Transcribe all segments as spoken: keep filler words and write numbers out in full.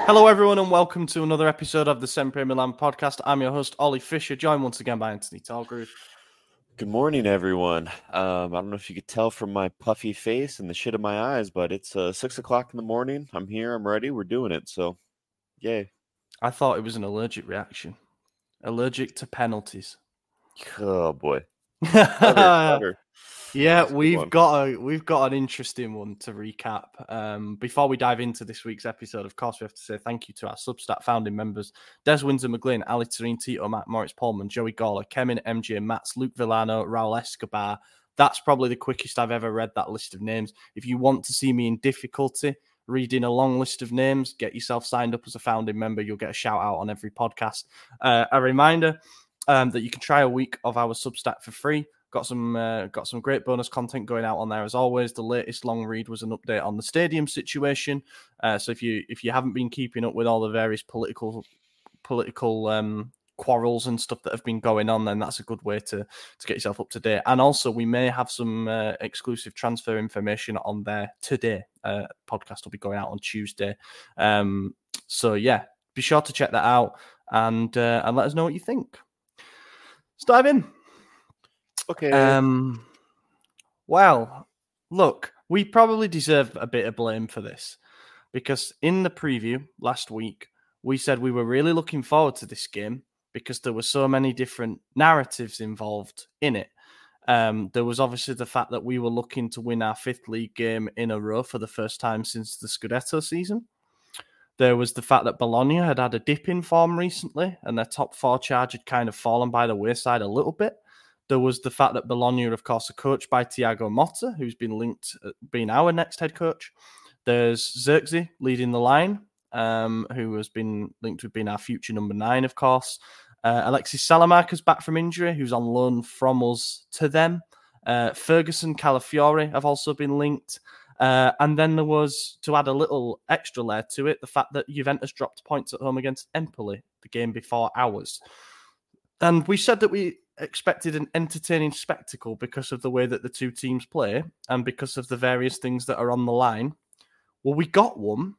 Hello, everyone, and welcome to another episode of the Sempre Milan podcast. I'm your host, Ollie Fisher, joined once again by Anthony Talgroove. Good morning, everyone. Um, I don't know if you could tell from my puffy face and the shit in my eyes, but it's uh, six o'clock in the morning. I'm here. I'm ready. We're doing it. So, yay. I thought it was an allergic reaction. Allergic to penalties. Oh, boy. Clever, clever. Yeah, That's a good we've one. got a we've got an interesting one to recap. Um, before we dive into this week's episode, of course, we have to say thank you to our Substack founding members: Des Windsor McGlynn, Ali Tareen, Tito, Matt Morris, Pullman, Joey Gawler, Kemin, M J, Mats, Luke Villano, Raul Escobar. That's probably the quickest I've ever read that list of names. If you want to see me in difficulty reading a long list of names, get yourself signed up as a founding member. You'll get a shout out on every podcast. Uh, a reminder um, that you can try a week of our Substack for free. Got some uh, got some great bonus content going out on there as always. The latest long read was an update on the stadium situation. Uh, so if you if you haven't been keeping up with all the various political political um, quarrels and stuff that have been going on, then that's a good way to to get yourself up to date. And also, we may have some uh, exclusive transfer information on there today. Uh, podcast will be going out on Tuesday. Um, so yeah, be sure to check that out and uh, and let us know what you think. Let's dive in. Okay. Um, well, look, we probably deserve a bit of blame for this because in the preview last week, we said we were really looking forward to this game because there were so many different narratives involved in it. Um, there was obviously the fact that we were looking to win our fifth league game in a row for the first time since the Scudetto season. There was the fact that Bologna had had a dip in form recently and their top four charge had kind of fallen by the wayside a little bit. There was the fact that Bologna, of course, are coached by Thiago Motta, who's been linked at being our next head coach. There's Xerxes leading the line, um, who has been linked with being our future number nine, of course. Uh, Alexis Salamarca's back from injury, who's on loan from us to them. Uh, Ferguson, Calafiore have also been linked. Uh, and then there was, to add a little extra layer to it, the fact that Juventus dropped points at home against Empoli, the game before ours. And we said that we expected an entertaining spectacle because of the way that the two teams play and because of the various things that are on the line. Well, we got one.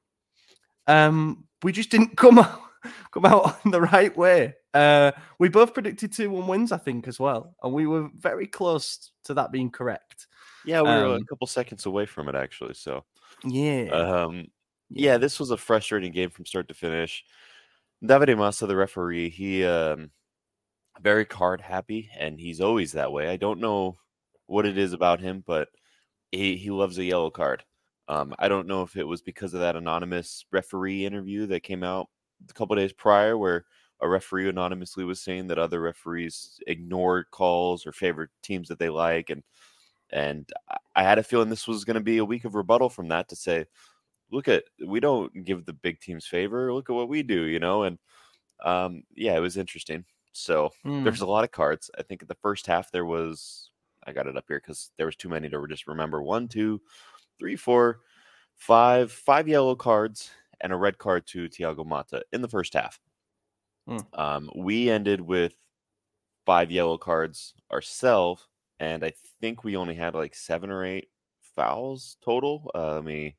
Um, we just didn't come out, come out in the right way. Uh, we both predicted two one wins, I think, as well. And we were very close to that being correct. Yeah, we were um, a couple seconds away from it, actually. So, yeah. um, yeah. yeah, this was a frustrating game from start to finish. Davide Massa, the referee, he... Um, very card happy, and he's always that way. I don't know what it is about him, but he, he loves a yellow card. Um, I don't know if it was because of that anonymous referee interview that came out a couple of days prior where a referee anonymously was saying that other referees ignored calls or favorite teams that they like. And and I had a feeling this was going to be a week of rebuttal from that to say, look at, we don't give the big teams favor. Look at what we do, you know? And um, yeah, it was interesting. So mm. there's a lot of cards. I think in the first half there was, I got it up here because there was too many to just remember. One, two, three, four, five, five yellow cards and a red card to Thiago Motta in the first half. Mm. Um, we ended with five yellow cards ourselves, and I think we only had like seven or eight fouls total. Uh, let me,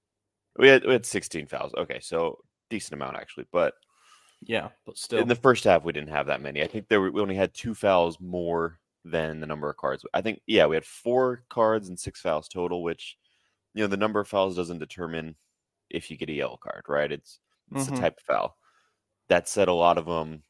we had, we had sixteen fouls. Okay, so decent amount actually, but yeah, but still in the first half we didn't have that many. I think there were, we only had two fouls more than the number of cards. I think yeah, we had four cards and six fouls total, which you know the number of fouls doesn't determine if you get a yellow card, right? It's it's mm-hmm. the type of foul. That said, a lot of them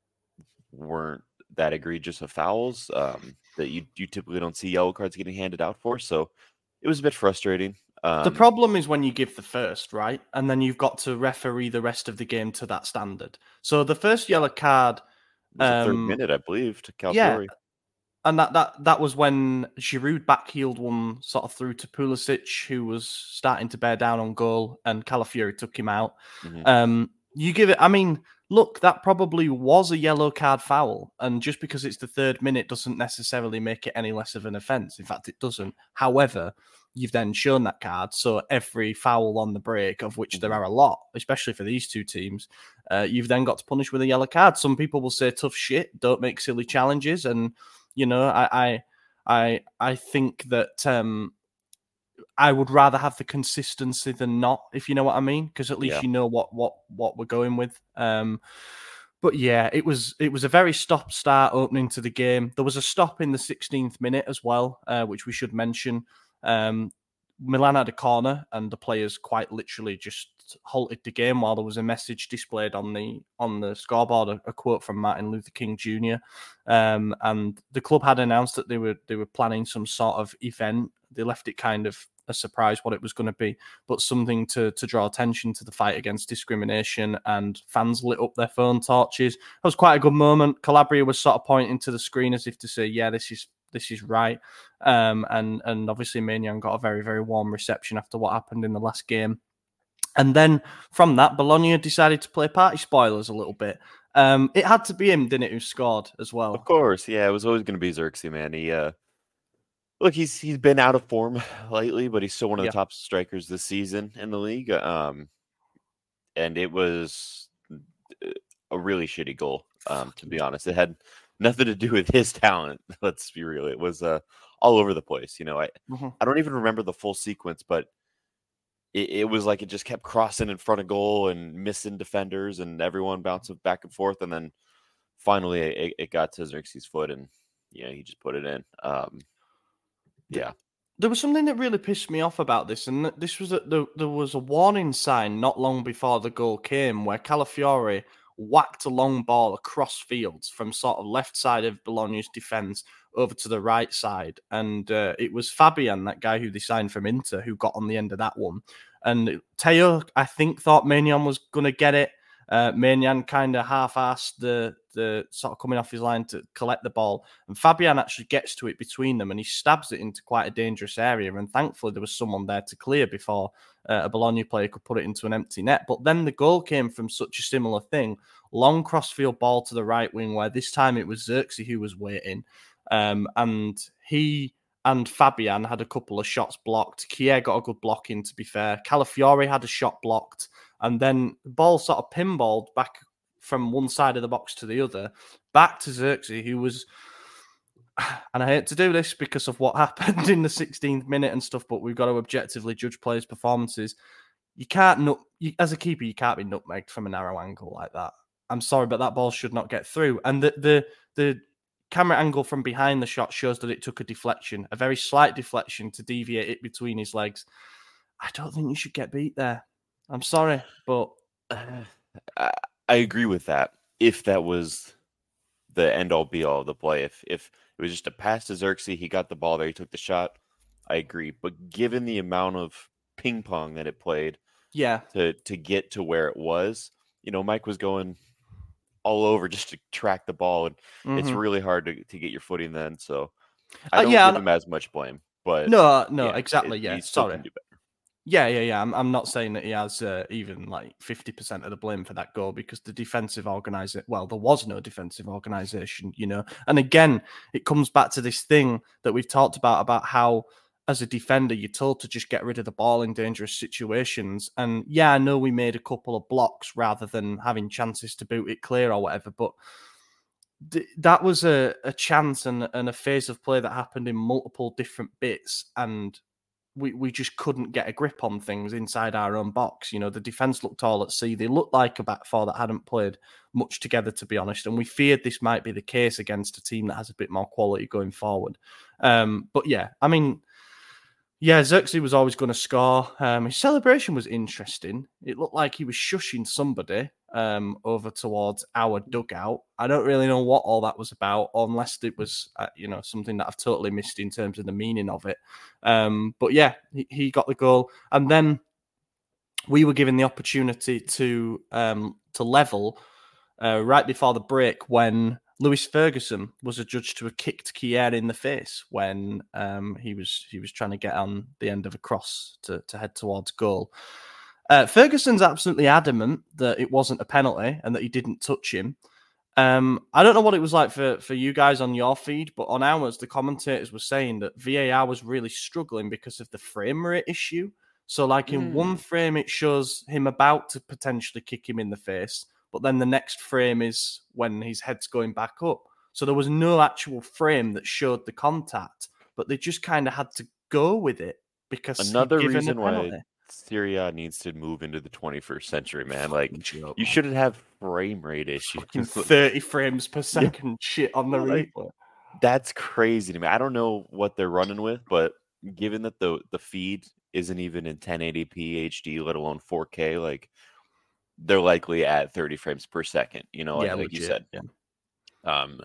weren't that egregious of fouls um, that you you typically don't see yellow cards getting handed out for. So it was a bit frustrating. Um, the problem is when you give the first, right? And then you've got to referee the rest of the game to that standard. So the first yellow card was um, the third minute, I believe, to Calafiore. Yeah, and that, that, that was when Giroud backheeled one sort of through to Pulisic, who was starting to bear down on goal, and Calafiore took him out. Mm-hmm. Um, you give it, I mean, look, that probably was a yellow card foul, and just because it's the third minute doesn't necessarily make it any less of an offence. In fact, it doesn't. However, you've then shown that card, so every foul on the break, of which there are a lot, especially for these two teams, uh, you've then got to punish with a yellow card. Some people will say tough shit, don't make silly challenges, and you know, I I I, I think that um, I would rather have the consistency than not, if you know what I mean, because at least Yeah. you know what what what we're going with. Um, but yeah, it was it was a very stop-start opening to the game. There was a stop in the sixteenth minute as well, uh, which we should mention. Um, Milan had a corner, and the players quite literally just halted the game while there was a message displayed on the on the scoreboard, a, a quote from Martin Luther King Junior Um, and the club had announced that they were they were planning some sort of event. They left it kind of a surprise what it was going to be, but something to to draw attention to the fight against discrimination, and fans lit up their phone torches. It was quite a good moment. Calabria was sort of pointing to the screen as if to say, yeah, this is this is right. Um, and and obviously Maignan got a very, very warm reception after what happened in the last game. And then from that, Bologna decided to play party spoilers a little bit. Um, it had to be him, didn't it, who scored as well? Of course, yeah. It was always going to be Xerxes, man. He uh, look, he's he's been out of form lately, but he's still one of Yeah. the top strikers this season in the league. Um, and it was a really shitty goal. Um, to be honest, it had nothing to do with his talent. Let's be real; it was uh all over the place. You know, I Mm-hmm. I don't even remember the full sequence, but it, it was like it just kept crossing in front of goal and missing defenders and everyone bouncing back and forth, and then finally it, it got to Xerxes' foot, and you know he just put it in. Um, yeah. There was something that really pissed me off about this, and this was that there, there was a warning sign not long before the goal came where Calafiore whacked a long ball across fields from sort of left side of Bologna's defence over to the right side. And uh, it was Fabian, that guy who they signed from Inter, who got on the end of that one. And Teo, I think, thought Maignan was going to get it. Uh, Maignan kind of half-assed the, the sort of coming off his line to collect the ball. And Fabian actually gets to it between them and he stabs it into quite a dangerous area. And thankfully, there was someone there to clear before uh, a Bologna player could put it into an empty net. But then the goal came from such a similar thing. Long crossfield ball to the right wing, where this time it was Xerxes who was waiting. Um, and he and Fabian had a couple of shots blocked. Kier got a good block in, to be fair. Calafiore had a shot blocked. And then the ball sort of pinballed back from one side of the box to the other, back to Xerxes, who was, and I hate to do this because of what happened in the sixteenth minute and stuff, but we've got to objectively judge players' performances. You can't, nut, you, as a keeper, you can't be nutmegged from a narrow angle like that. I'm sorry, but that ball should not get through. And the the the camera angle from behind the shot shows that it took a deflection, a very slight deflection to deviate it between his legs. I don't think you should get beat there. I'm sorry, but Uh, I, I agree with that. If that was the end all be all of the play, if if it was just a pass to Xerxes, he got the ball there, he took the shot, I agree. But given the amount of ping pong that it played, yeah, to to get to where it was, you know, Mike was going all over just to track the ball, and mm-hmm. it's really hard to, to get your footing then. So I don't uh, yeah, give him as much blame. But no, no, yeah, exactly. It, yeah, he still sorry. Can do better. Yeah, yeah, yeah. I'm, I'm not saying that he has uh, even like fifty percent of the blame for that goal because the defensive organization, well, there was no defensive organization, you know. And again, it comes back to this thing that we've talked about, about how as a defender, you're told to just get rid of the ball in dangerous situations. And yeah, I know we made a couple of blocks rather than having chances to boot it clear or whatever, but th- that was a, a chance and, and a phase of play that happened in multiple different bits. And We we just couldn't get a grip on things inside our own box. You know, the defence looked all at sea. They looked like a back four that hadn't played much together, to be honest. And we feared this might be the case against a team that has a bit more quality going forward. Um, but yeah, I mean, yeah, Xerxes was always going to score. Um, his celebration was interesting. It looked like he was shushing somebody um, over towards our dugout. I don't really know what all that was about, unless it was, uh, you know, something that I've totally missed in terms of the meaning of it. Um, but yeah, he, he got the goal, and then we were given the opportunity to um, to level uh, right before the break when Lewis Ferguson was adjudged to have kicked Kier in the face when um, he was he was trying to get on the end of a cross to, to head towards goal. Uh, Ferguson's absolutely adamant that it wasn't a penalty and that he didn't touch him. Um, I don't know what it was like for, for you guys on your feed, but on ours, the commentators were saying that V A R was really struggling because of the frame rate issue. So like in mm. one frame, it shows him about to potentially kick him in the face, but then the next frame is when his head's going back up. So there was no actual frame that showed the contact, but they just kind of had to go with it. because Another he'd given a reason why penalty. Serie A needs to move into the twenty-first century, man. Like, Fucking joke, you man. shouldn't have frame rate issues. Fucking thirty frames per Yeah, second shit on the like, replay. that's crazy to me. I don't know what they're running with, but given that the the feed isn't even in ten eighty p H D, let alone four K, like they're likely at thirty frames per second. You know, like Yeah, like you legit. said. Yeah. Um,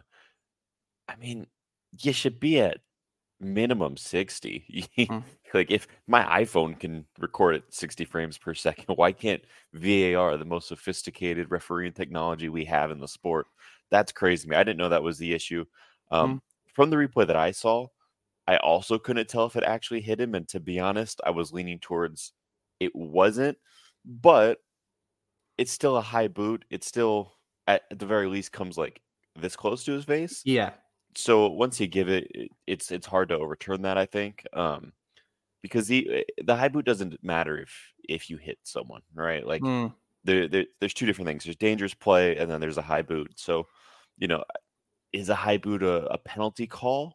I mean, you should be at minimum sixty. Mm. Like if my iPhone can record at sixty frames per second, why can't V A R, the most sophisticated refereeing technology we have in the sport? That's crazy to me. I didn't know that was the issue. Um, Mm. from the replay that I saw, I also couldn't tell if it actually hit him. And to be honest, I was leaning towards it wasn't, but it's still a high boot. It still, at the very least, comes like this close to his face. Yeah. So once you give it, it- it's it's hard to overturn that, I think, um, because the the high boot doesn't matter if if you hit someone, right? Like Mm. there, there there's two different things. There's dangerous play, and then there's a high boot. So, you know, is a high boot a, a penalty call?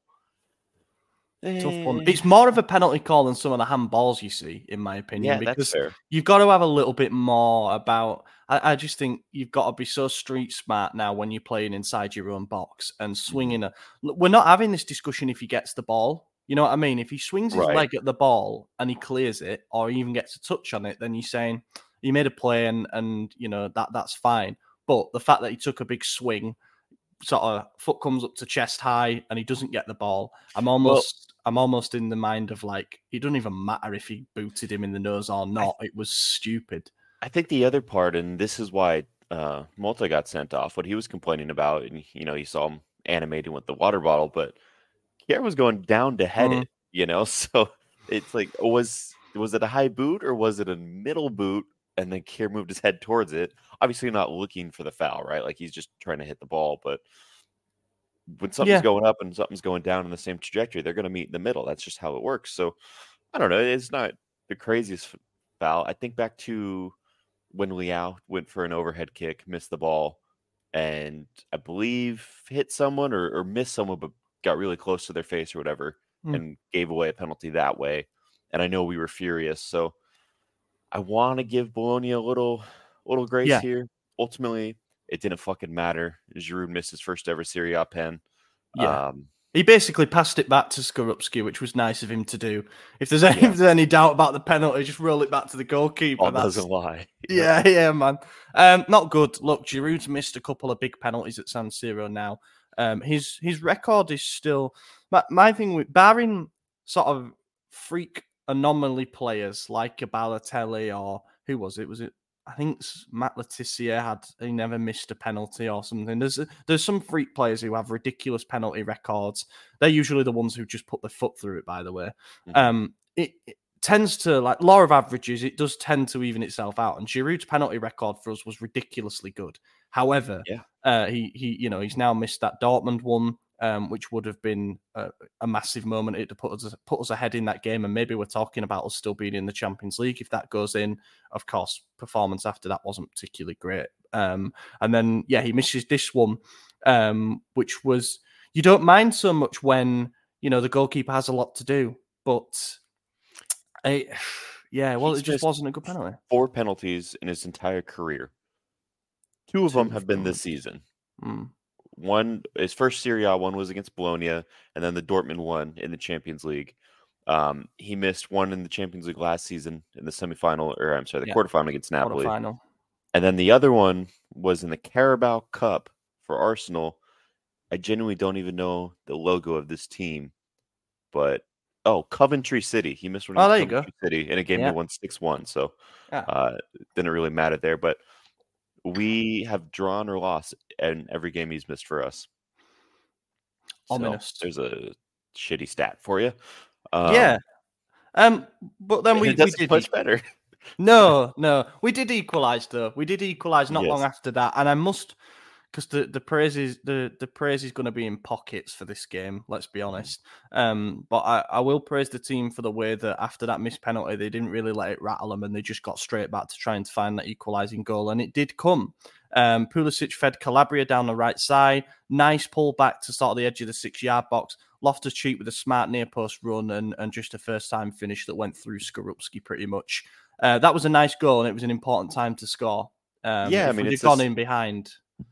Tough one. Eh, It's more of a penalty call than some of the handballs you see, in my opinion, yeah, that's because fair. you've got to have a little bit more about. I, I just think you've got to be so street smart now when you're playing inside your own box and Mhm. swinging a. Look, we're not having this discussion if he gets the ball. You know what I mean? If he swings his Right. leg at the ball and he clears it, or he even gets a touch on it, then you're saying he made a play and and you know that that's fine. But the fact that he took a big swing, sort of foot comes up to chest high and he doesn't get the ball, I'm almost I'm almost in the mind of like it doesn't even matter if he booted him in the nose or not. It was stupid. I think the other part, and this is why uh, Malta got sent off, what he was complaining about, and you know, you saw him animating with the water bottle, but Kier was going down to head Mm. it, you know. So it's like, was was it a high boot or was it a middle boot? And then Kier moved his head towards it, obviously not looking for the foul, right? Like he's just trying to hit the ball, but when something's Yeah. going up and something's going down in the same trajectory, they're going to meet in the middle. That's just how it works. So I don't know. It's not the craziest f- foul. I think back to when Liao went for an overhead kick, missed the ball, and I believe hit someone or, or missed someone, but got really close to their face or whatever, Mm. and gave away a penalty that way. And I know we were furious. So I want to give Bologna a little, little grace Yeah. here. Ultimately, it didn't fucking matter. Giroud missed his first ever Serie A pen. Yeah. Um, He basically passed it back to Skorupski, which was nice of him to do. If there's any, Yeah. if there's any doubt about the penalty, just roll it back to the goalkeeper. all That's, doesn't lie. yeah, yeah, man. Um, not good. Look, Giroud's missed a couple of big penalties at San Siro now. Um, his his record is still my, my thing with barring sort of freak anomaly players like a Balotelli or who was it? Was it? I think s- Matt Letizia had he never missed a penalty or something. There's there's some freak players who have ridiculous penalty records. They're usually the ones who just put their foot through it. By the way, Mhm. um, it, it tends to like law of averages. It does tend to even itself out. And Giroud's penalty record for us was ridiculously good. However, Yeah. uh, he he you know he's now missed that Dortmund one, um, which would have been a, a massive moment to put us put us ahead in that game, and maybe we're talking about us still being in the Champions League if that goes in. Of course, performance after that wasn't particularly great, um, and then yeah, he misses this one, um, which was you don't mind so much when you know the goalkeeper has a lot to do, but I, yeah, well, He's it just missed wasn't a good penalty. four penalties in his entire career. Two of them Two have been from- this season. Mm. One, his first Serie A one was against Bologna, and then the Dortmund one in the Champions League. Um, he missed one in the Champions League last season in the semifinal, or I'm sorry, the Yeah. quarterfinal against Napoli. Quarterfinal. And then the other one was in the Carabao Cup for Arsenal. I genuinely don't even know the logo of this team, but oh, Coventry City. He missed one Oh, against there you Coventry City in a game Yeah. they won six one. So Yeah. uh, it didn't really matter there. But we have drawn or lost in every game he's missed for us. So Ominous. there's a shitty stat for you. Um, yeah. Um, but then and we, it we doesn't did much e- better. no, no, we did equalize though. We did equalize not long Yes. after that, and I must because the the praise is the the praise is going to be in pockets for this game. Let's be honest. Um, but I, I will praise the team for the way that after that missed penalty, they didn't really let it rattle them, and they just got straight back to trying to find that equalising goal, and it did come. Um, Pulisic fed Calabria down the right side. Nice pull back to sort of the edge of the six yard box. Loftus-Cheek with a smart near post run and, and just a first time finish that went through Skorupski pretty much. Uh, that was a nice goal, and it was an important time to score. Um, yeah, I if mean, we'd it's have gone this... in behind.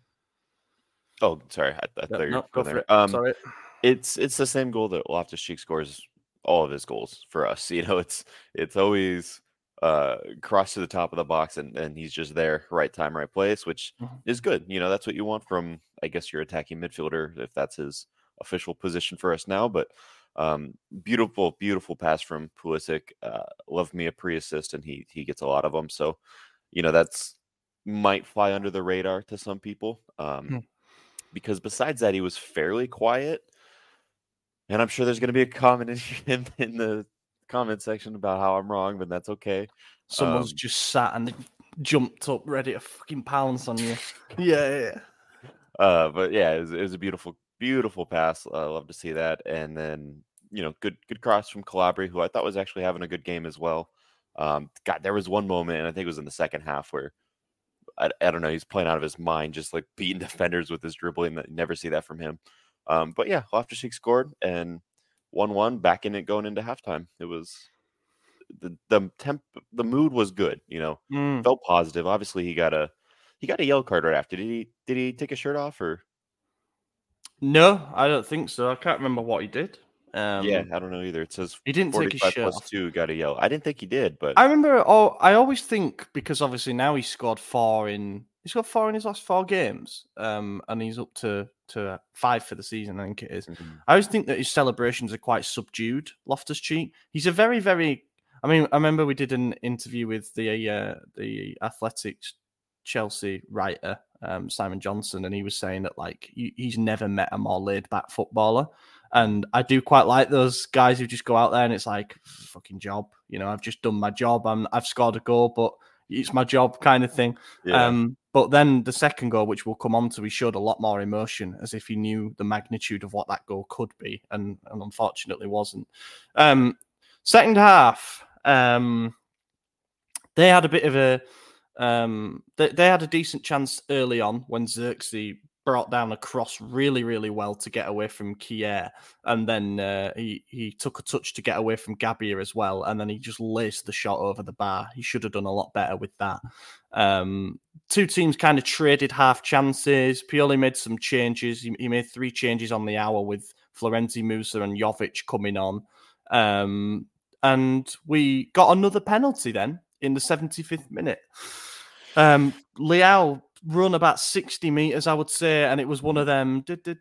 Oh, sorry, I, I No, thought you no, were go going for there. it. Um, Sorry. it's it's the same goal that Loftus-Cheek scores all of his goals for us. You know, it's it's always uh, cross to the top of the box, and, and he's just there, right time, right place, which Mhm. is good. You know, that's what you want from, I guess, your attacking midfielder, if that's his official position for us now. But um, beautiful, beautiful pass from Pulisic. Uh, love me a pre-assist, and he he gets a lot of them. So, you know, that's might fly under the radar to some people. Um, Hmm. because besides that, he was fairly quiet. And I'm sure there's going to be a comment in, in, in the comment section about how I'm wrong, but that's okay. Someone's Um, just sat and jumped up, ready to fucking pounce on you. yeah, yeah, yeah. uh, but yeah, it was, it was a beautiful, beautiful pass. I love to see that. And then, you know, good, good cross from Calabria, who I thought was actually having a good game as well. Um, God, there was one moment, and I think it was in the second half, where I, I don't know, he's playing out of his mind, just like beating defenders with his dribbling. That never see that from him. Um, but yeah, Loftus-Cheek scored, and one one back in it going into halftime. It was the the temp the mood was good, you know. Mm. Felt positive. Obviously, he got a he got a yellow card right after. Did he did he take his shirt off, or No, I don't think so. I can't remember what he did. yeah, Um, I don't know either. It says he didn't take his forty-five shirt plus off. two got a yellow. I didn't think he did, but I remember. Oh, I always think because obviously now he's scored four in. He's got four in his last four games, um, and he's up to to five for the season. I think it is. Mhm. I always think that his celebrations are quite subdued. Loftus-Cheek. He's a very, very. I mean, I remember we did an interview with the uh, the Athletics Chelsea writer um, Simon Johnson, and he was saying that like he, he's never met a more laid back footballer. And I do quite like those guys who just go out there and it's like fucking job. You know, I've just done my job. I'm I've scored a goal, but it's my job kind of thing. yeah, Um, but then the second goal, which we'll come on to, he showed a lot more emotion, as if he knew the magnitude of what that goal could be, and, and unfortunately wasn't. Um, second half, um, they had a bit of a um, they, they had a decent chance early on when Xerxes brought down a cross really, really well to get away from Kier. And then uh, he, he took a touch to get away from Gabbia as well. And then he just laced the shot over the bar. He should have done a lot better with that. Um, two teams kind of traded half chances. Pioli made some changes. He, he made three changes on the hour with Florenzi, Musa and Jovic coming on. Um, and we got another penalty then in the seventy-fifth minute. Um, Leao run about sixty meters, I would say, and it was one of them,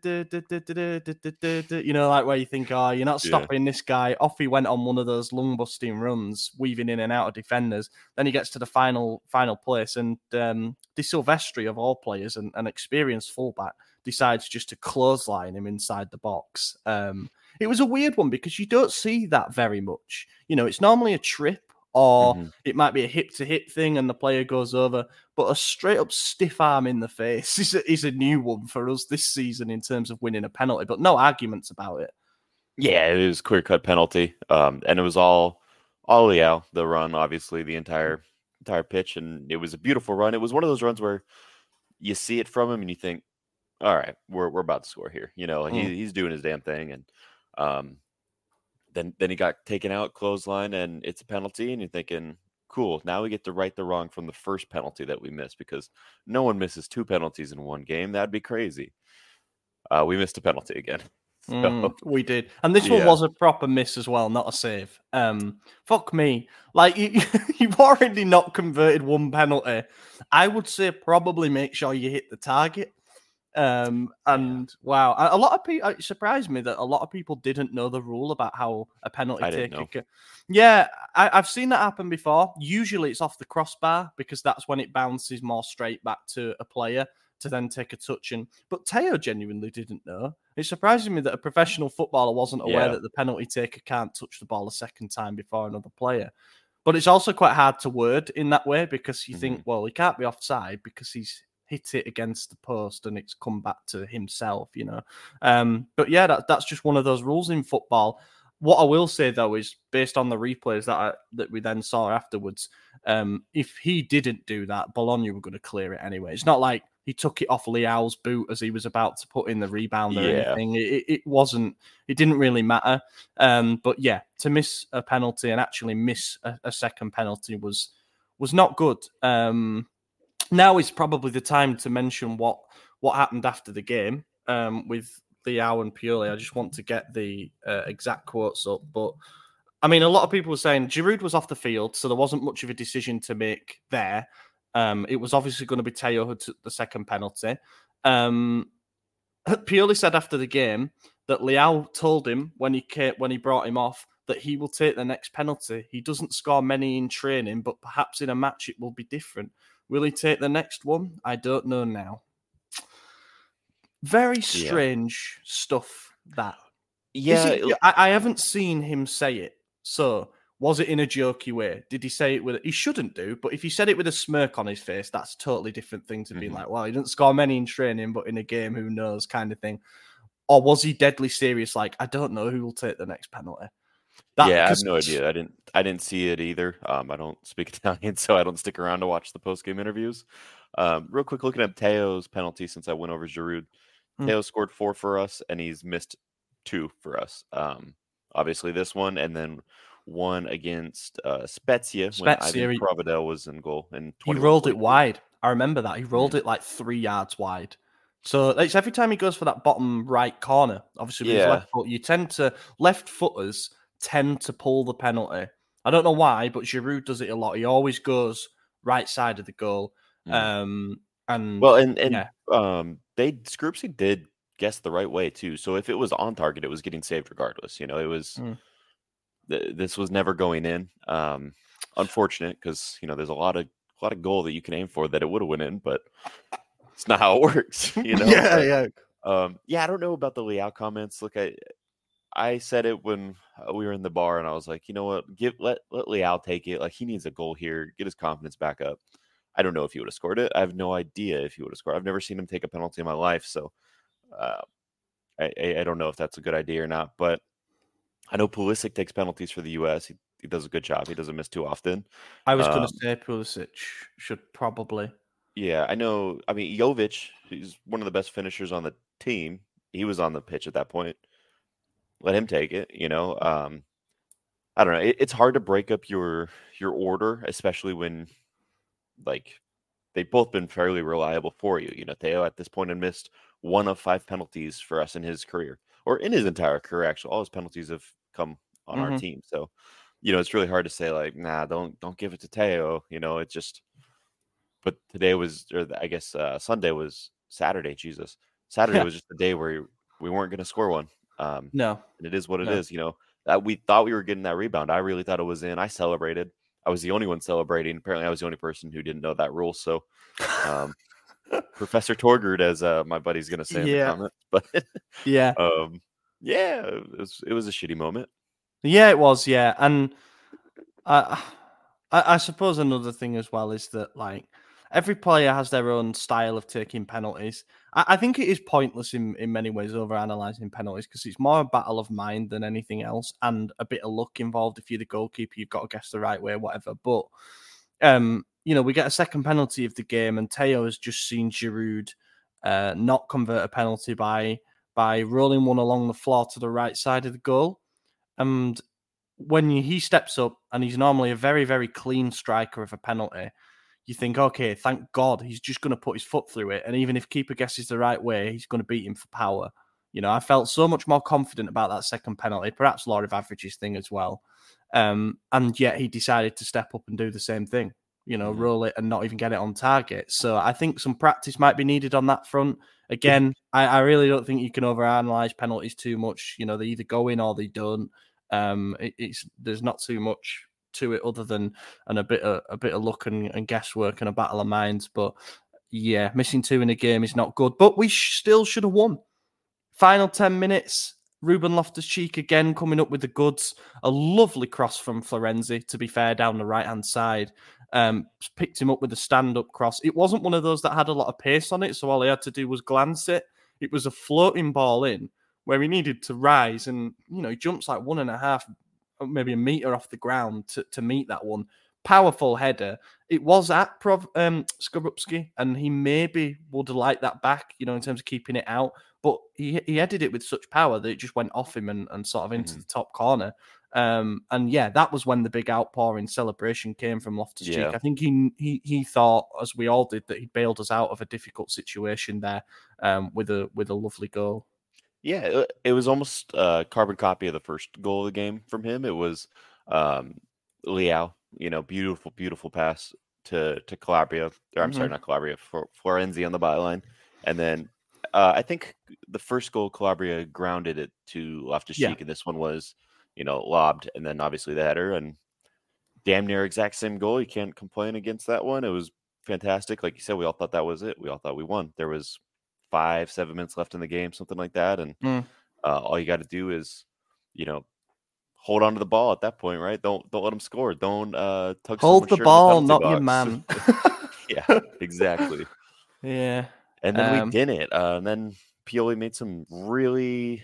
you know, like where you think, oh, you're not stopping yeah. this guy. Off he went on one of those lung-busting runs, weaving in and out of defenders. Then he gets to the final final place, and um, De Silvestri, of all players, and an experienced fullback, decides just to clothesline him inside the box. Um, it was a weird one because you don't see that very much. You know, it's normally a trip, or mm-hmm. it might be a hip-to-hip thing and the player goes over. But a straight-up stiff arm in the face is a, is a new one for us this season in terms of winning a penalty, but no arguments about it. Yeah, it was clear-cut penalty, um, and it was all all Leao, the run, obviously, the entire entire pitch, and it was a beautiful run. It was one of those runs where you see it from him and you think, all right, we're we're about to score here. You know, mm. he, he's doing his damn thing, and um, then then he got taken out, clothesline, and it's a penalty, and you're thinking, cool, now we get to right the wrong from the first penalty that we missed, because no one misses two penalties in one game. That'd be crazy. Uh, we missed a penalty again. So, mm, we did. And this yeah. one was a proper miss as well, not a save. Um, fuck me. Like, you, you've already not converted one penalty. I would say probably make sure you hit the target. Um, and yeah. wow, a lot of people, it surprised me that a lot of people didn't know the rule about how a penalty I taker can. Yeah, I, I've seen that happen before. Usually it's off the crossbar because that's when it bounces more straight back to a player to then take a touch. And but Teo genuinely didn't know. It surprises me that a professional footballer wasn't aware yeah. that the penalty taker can't touch the ball a second time before another player. But it's also quite hard to word in that way because you mm-hmm. think, well, he can't be offside because he's hit it against the post and it's come back to himself, you know. Um, but yeah, that, that's just one of those rules in football. What I will say, though, is based on the replays that I, that we then saw afterwards, um, if he didn't do that, Bologna were going to clear it anyway. It's not like he took it off Leao's boot as he was about to put in the rebound or Yeah. anything. It, it wasn't, it didn't really matter. Um, but yeah, to miss a penalty and actually miss a, a second penalty was was not good. Um, now is probably the time to mention what what happened after the game um, with Leao and Pioli. I just want to get the uh, exact quotes up, but I mean, a lot of people were saying Giroud was off the field, so there wasn't much of a decision to make there. Um, it was obviously going to be Teo who took the second penalty. Um, Pioli said after the game that Leao told him when he came, when he brought him off that he will take the next penalty. He doesn't score many in training, but perhaps in a match it will be different. Will he take the next one? I don't know now. Very strange yeah. stuff that. Yeah. It, it, I, I haven't seen him say it. So was it in a jokey way? Did he say it with... He shouldn't do, but if he said it with a smirk on his face, that's a totally different thing to mm-hmm. being like, well, he didn't score many in training, but in a game, who knows, kind of thing. Or was he deadly serious, like, I don't know who will take the next penalty? That, yeah, I have no idea. I didn't I didn't see it either. Um, I don't speak Italian, so I don't stick around to watch the post-game interviews. Um, real quick, looking at Teo's penalty since I went over Giroud. Hmm. Teo scored four for us, and he's missed two for us. Um, obviously this one, and then one against uh, Spezia, Spezia when Ivan Provedel was in goal. And he rolled it wide. I remember that. He rolled mm. it like three yards wide. So it's every time he goes for that bottom right corner, obviously with yeah. his left foot, you tend to, left footers tend to pull the penalty. I don't know why, but Giroud does it a lot. He always goes right side of the goal. Mm. Um, and well, and, and yeah. um, they, Skrupski did guess the right way too. So if it was on target, it was getting saved regardless. You know, it was, mm. th- this was never going in. Um, unfortunate because, you know, there's a lot of, a lot of goal that you can aim for that it would have went in, but it's not how it works, you know? yeah, but, yeah. Um, yeah, I don't know about the Leao comments. Look, I I said it when we were in the bar, and I was like, you know what? Give let let Leao take it. Like, he needs a goal here, get his confidence back up. I don't know if he would have scored it. I have no idea if he would have scored. I've never seen him take a penalty in my life, so uh, I, I I don't know if that's a good idea or not. But I know Pulisic takes penalties for the U S. He, he does a good job. He doesn't miss too often. I was um, going to say Pulisic should probably. Yeah, I know. I mean, Jovic, he's one of the best finishers on the team. He was on the pitch at that point. Let him take it, you know. Um, I don't know. It, it's hard to break up your your order, especially when, like, they've both been fairly reliable for you. You know, Theo at this point had missed one of five penalties for us in his career, or in his entire career, actually. All his penalties have come on mm-hmm. our team. So, you know, it's really hard to say, like, nah, don't don't give it to Theo. You know, it's just... But today was, or I guess uh, Sunday was Saturday. Jesus, Saturday yeah. was just the day where we weren't going to score one. Um, no, and it is what it no. is. You know, that we thought we were getting that rebound. I really thought it was in. I celebrated. I was the only one celebrating. Apparently, I was the only person who didn't know that rule. So, um, Professor Torgard, as uh, my buddy's going to say in yeah. the comments, but yeah, um, yeah, it was it was a shitty moment. Yeah, it was. Yeah, and I, I, I suppose another thing as well is that, like, every player has their own style of taking penalties. I, I think it is pointless in, in many ways over analysing penalties because it's more a battle of mind than anything else, and a bit of luck involved. If you're the goalkeeper, you've got to guess the right way, whatever. But um, you know, we get a second penalty of the game, and Teo has just seen Giroud uh, not convert a penalty by by rolling one along the floor to the right side of the goal, and when he steps up, and he's normally a very, very clean striker of a penalty, you think, okay, thank God, he's just going to put his foot through it. And even if keeper guesses the right way, he's going to beat him for power. You know, I felt so much more confident about that second penalty, perhaps law of averages thing as well. Um, and yet he decided to step up and do the same thing, you know, mm-hmm. roll it and not even get it on target. So I think some practice might be needed on that front. Again, I, I really don't think you can overanalyze penalties too much. You know, they either go in or they don't. Um, it, it's there's not too much to it other than and a bit of a bit of luck and, and guesswork and a battle of minds. But yeah, missing two in a game is not good. But we sh- still should have won. Final ten minutes. Ruben Loftus-Cheek again coming up with the goods. A lovely cross from Florenzi, to be fair, down the right hand side. Um, picked him up with a stand up cross. It wasn't one of those that had a lot of pace on it, so all he had to do was glance it. It was a floating ball in where he needed to rise, and you know he jumps like one and a half, maybe a meter off the ground to, to meet that one. powerful header. It was at Prov, um, Skorupski, and he maybe would have liked that back, you know, in terms of keeping it out. But he he headed it with such power that it just went off him and, and sort of into mm-hmm. the top corner. Um, and yeah, that was when the big outpouring celebration came from Loftus-Cheek. Yeah. I think he, he he thought, as we all did, that he bailed us out of a difficult situation there um, with a with a lovely goal. Yeah, it, it was almost a carbon copy of the first goal of the game from him. It was um, Leao, you know, beautiful, beautiful pass to to Calabria. Or I'm mm-hmm. sorry, not Calabria, for Florenzi on the byline. And then uh, I think the first goal, Calabria grounded it to Loftus-Cheek, yeah. and this one was, you know, lobbed, and then obviously the header, and damn near exact same goal. You can't complain against that one. It was fantastic. Like you said, we all thought that was it. We all thought we won. There was five, seven minutes left in the game, something like that. And mm. uh, all you got to do is, you know, hold on to the ball at that point, right? Don't don't let them score. Don't uh, tug hold the ball, the not box. your man. Yeah, exactly. Yeah. And then um, we didn't. Uh, and then Pioli made some really,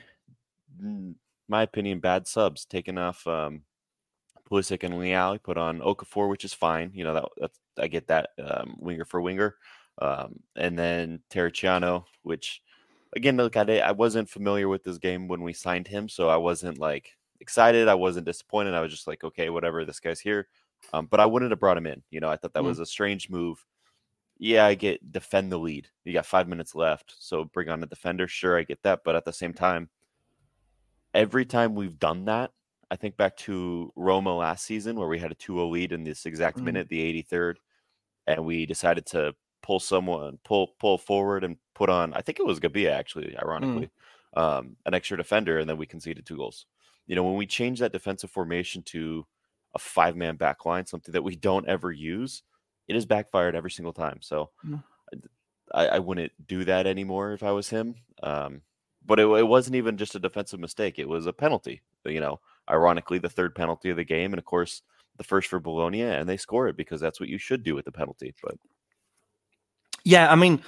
in my opinion, bad subs, taking off um, Pulisic and Leao. He put on Okafor, which is fine. You know, that that's, I get that um, winger for winger. Um, and then Terracciano, which, again, look, I, I wasn't familiar with this game when we signed him, so I wasn't, like, excited. I wasn't disappointed. I was just like, okay, whatever, this guy's here. Um, but I wouldn't have brought him in. You know, I thought that mm. was a strange move. Yeah, I get defend the lead. You got five minutes left, so bring on a defender. Sure, I get that. But at the same time, every time we've done that, I think back to Roma last season where we had a two oh lead in this exact mm. minute, the eighty-third, and we decided to pull someone, pull pull forward and put on, I think it was Gabia, actually, ironically, mm. um, an extra defender, and then we conceded two goals. You know, when we change that defensive formation to a five-man back line, something that we don't ever use, it has backfired every single time. So mm. I, I wouldn't do that anymore if I was him. Um, but it, it wasn't even just a defensive mistake. It was a penalty, you know, ironically, the third penalty of the game. And, of course, the first for Bologna, and they score it because that's what you should do with the penalty. But yeah, I mean,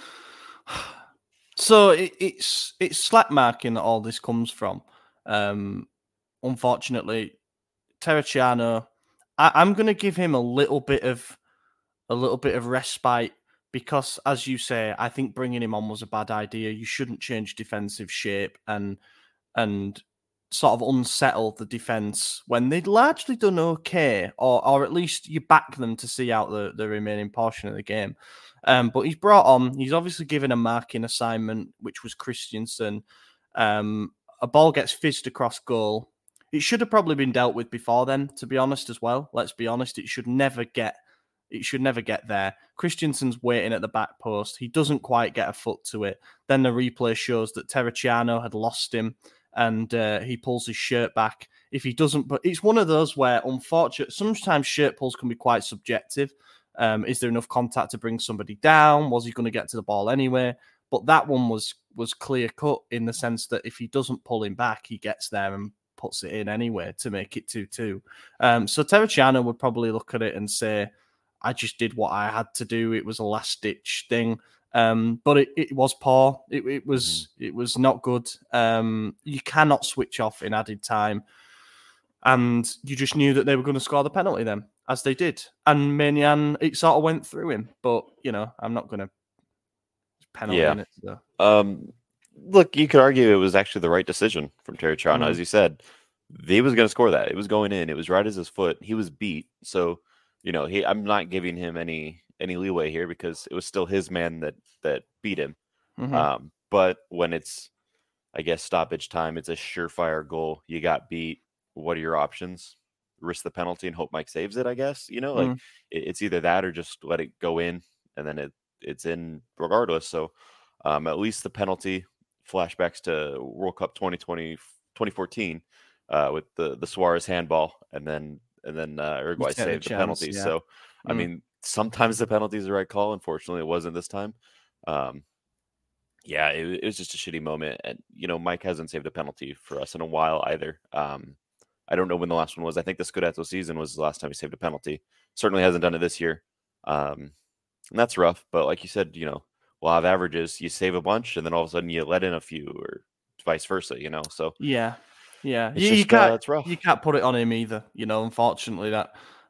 so it, it's it's slack marking that all this comes from. Um, unfortunately, Terracciano, I, I'm going to give him a little bit of a little bit of respite because, as you say, I think bringing him on was a bad idea. You shouldn't change defensive shape and and sort of unsettle the defense when they'd largely done okay, or or at least you back them to see out the, the remaining portion of the game. Um, but he's brought on, he's obviously given a marking assignment, which was Christensen. Um, a ball gets fizzed across goal. It should have probably been dealt with before then, to be honest, as well. Let's be honest, it should never get it should never get there. Christensen's waiting at the back post. He doesn't quite get a foot to it. Then the replay shows that Terracciano had lost him and uh, he pulls his shirt back. If he doesn't, but it's one of those where, unfortunately, sometimes shirt pulls can be quite subjective. Um, is there enough contact to bring somebody down? Was he going to get to the ball anyway? But that one was was clear cut in the sense that if he doesn't pull him back, he gets there and puts it in anyway to make it two two. Um, so Terracciano would probably look at it and say, I just did what I had to do. It was a last-ditch thing. Um, but it, it was poor. It, it was mm. it was not good. Um, you cannot switch off in added time. And you just knew that they were going to score the penalty then, as they did. And Maignan, it sort of went through him. But, you know, I'm not going to penalty yeah. in it. So. Um, look, you could argue it was actually the right decision from Terracciano. Mm. As you said, he was going to score that. It was going in. It was right as his foot. He was beat. So, you know, he I'm not giving him any any leeway here because it was still his man that, that beat him. Mm-hmm. Um, but when it's, I guess, stoppage time, it's a surefire goal. You got beat. What are your options? Risk the penalty and hope Mike saves it, I guess. You know, like mm. it, it's either that or just let it go in and then it it's in regardless. So um, at least the penalty flashbacks to World Cup twenty twenty, twenty fourteen uh, with the, the Suarez handball and then and then uh, Uruguay saved the chance, penalties. Yeah. So, mm. I mean, sometimes the penalty is the right call. Unfortunately, it wasn't this time. Um, yeah, it, it was just a shitty moment. And, you know, Mike hasn't saved a penalty for us in a while either. Um, I don't know when the last one was. I think the Scudetto season was the last time he saved a penalty. Certainly hasn't done it this year. Um, and that's rough. But like you said, you know, we'll have averages. You save a bunch, and then all of a sudden you let in a few or vice versa, you know? So yeah, yeah. It's you, just, you can't, uh, it's rough. You can't put it on him either, you know, unfortunately. that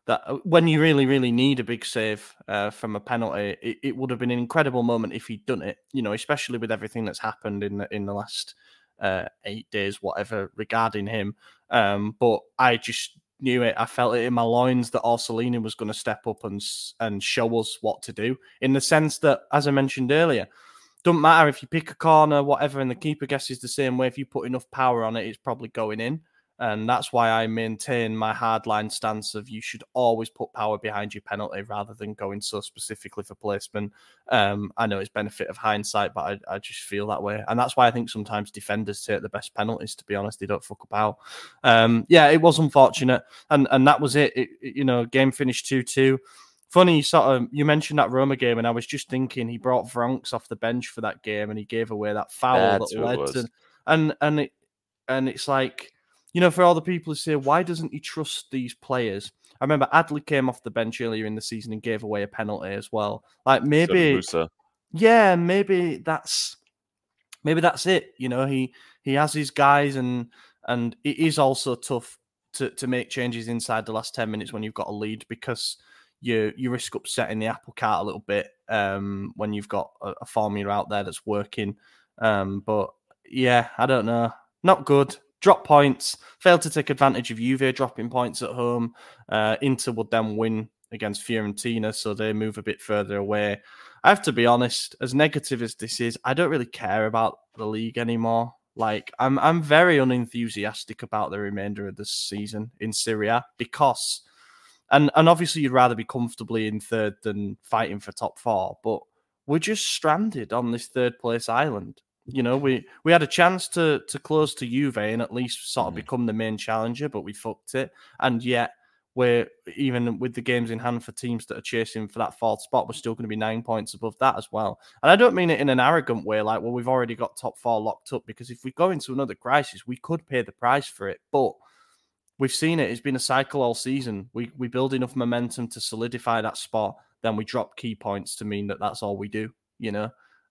that when you really, really need a big save uh, from a penalty, it, it would have been an incredible moment if he'd done it, you know, especially with everything that's happened in the, in the last uh, eight days, whatever, regarding him. Um, but I just knew it. I felt it in my loins that Orsolini was going to step up and and show us what to do, in the sense that, as I mentioned earlier, doesn't matter if you pick a corner, whatever, and the keeper guesses the same way. If you put enough power on it, it's probably going in. And that's why I maintain my hardline stance of you should always put power behind your penalty rather than going so specifically for placement. Um, I know it's benefit of hindsight, but I, I just feel that way. And that's why I think sometimes defenders take the best penalties, to be honest. They don't fuck about. Um, yeah, it was unfortunate. And and that was it. it, it you know, game finished two two. Funny, sort of, you mentioned that Roma game, and I was just thinking he brought Vronks off the bench for that game, and he gave away that foul That's that who it led was. to, and and it and it's like, you know, for all the people who say, why doesn't he trust these players? I remember Adley came off the bench earlier in the season and gave away a penalty as well. Like maybe, So yeah, maybe that's maybe that's it. You know, he he has his guys, and and it is also tough to to make changes inside the last ten minutes when you've got a lead, because you you risk upsetting the apple cart a little bit um, when you've got a, a formula out there that's working. Um, but yeah, I don't know, not good. Drop points, failed to take advantage of Juve dropping points at home. Uh, Inter would then win against Fiorentina, so they move a bit further away. I have to be honest, as negative as this is, I don't really care about the league anymore. Like, I'm I'm very unenthusiastic about the remainder of this season in Serie A, because, and, and obviously you'd rather be comfortably in third than fighting for top four, but we're just stranded on this third place island. You know, we, we had a chance to to close to Juve and at least sort of Mhm. become the main challenger, but we fucked it. And yet, we're, even with the games in hand for teams that are chasing for that fourth spot, we're still going to be nine points above that as well. And I don't mean it in an arrogant way, like, well, we've already got top four locked up, because if we go into another crisis, we could pay the price for it. But we've seen it. It's been a cycle all season. We we build enough momentum to solidify that spot, then we drop key points to mean that that's all we do, you know?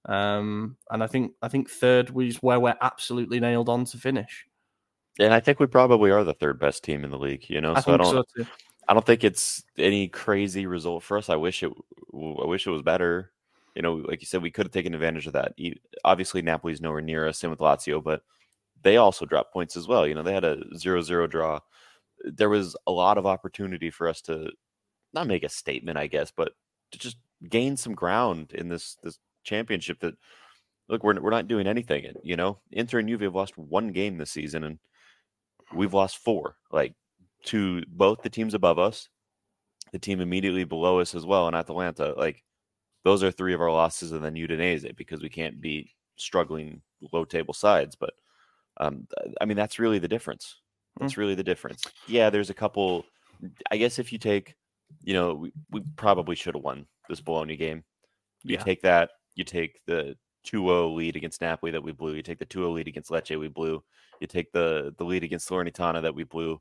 Um, and I think I think third was where we're absolutely nailed on to finish. And I think we probably are the third best team in the league, you know. I So I think don't, so too. I don't think it's any crazy result for us. I wish it, I wish it was better. You know, like you said, we could have taken advantage of that. Obviously, Napoli's nowhere near us, same with Lazio, but they also dropped points as well. You know, they had a zero zero draw. There was a lot of opportunity for us to not make a statement, I guess, but to just gain some ground in this this championship. That, look, we're we're not doing anything. You know, Inter and Juve have lost one game this season, and we've lost four. Like, to both the teams above us, the team immediately below us as well, and Atalanta. Like, those are three of our losses, and then Udinese, because we can't beat struggling low table sides. But um, I mean, that's really the difference. That's really the difference. Yeah, there's a couple. I guess if you take, you know, we, we probably should have won this Bologna game. You Yeah. take that, you take the two oh lead against Napoli that we blew, you take the two oh lead against Lecce we blew, you take the the lead against Salernitana that we blew.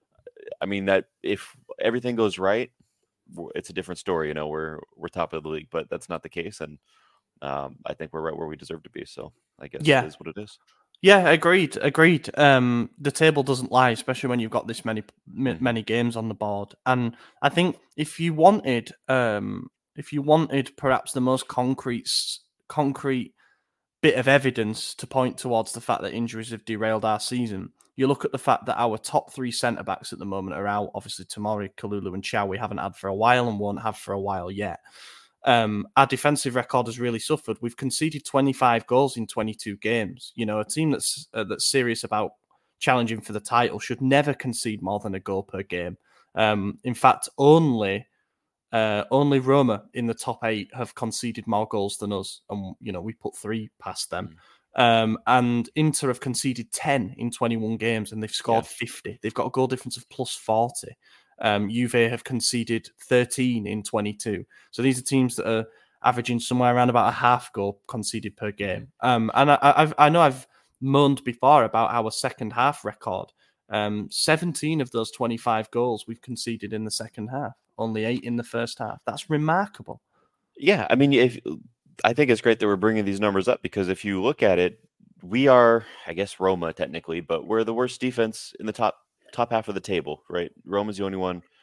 I mean, that if everything goes right, it's a different story. You know, we're we're top of the league, but that's not the case, and um, I think we're right where we deserve to be. So I guess Yeah. it is what it is. Yeah, agreed, agreed. Um, the table doesn't lie, especially when you've got this many m- Mm-hmm. many games on the board. And I think if you wanted, um, if you wanted perhaps the most concrete, concrete bit of evidence to point towards the fact that injuries have derailed our season, you look at the fact that our top three centre backs at the moment are out. Obviously, Tomori, Kalulu, and Chow we haven't had for a while and won't have for a while yet. Um, our defensive record has really suffered. We've conceded twenty-five goals in twenty-two games. You know, a team that's uh, that's serious about challenging for the title should never concede more than a goal per game. Um, in fact, only uh, only Roma in the top eight have conceded more goals than us, and you know we put three past them. Mm. Um, and Inter have conceded ten in twenty-one games, and they've scored yeah. fifty. They've got a goal difference of plus forty. Um, Juve have conceded thirteen in twenty-two. So these are teams that are averaging somewhere around about a half goal conceded per game. Um, and I, I've, I know I've moaned before about our second half record. Um, seventeen of those twenty-five goals we've conceded in the second half, only eight in the first half. That's remarkable. Yeah, I mean, if I think it's great that we're bringing these numbers up, because if you look at it, we are, I guess, Roma technically, but we're the worst defense in the top top half of the table, right? Roma's the only one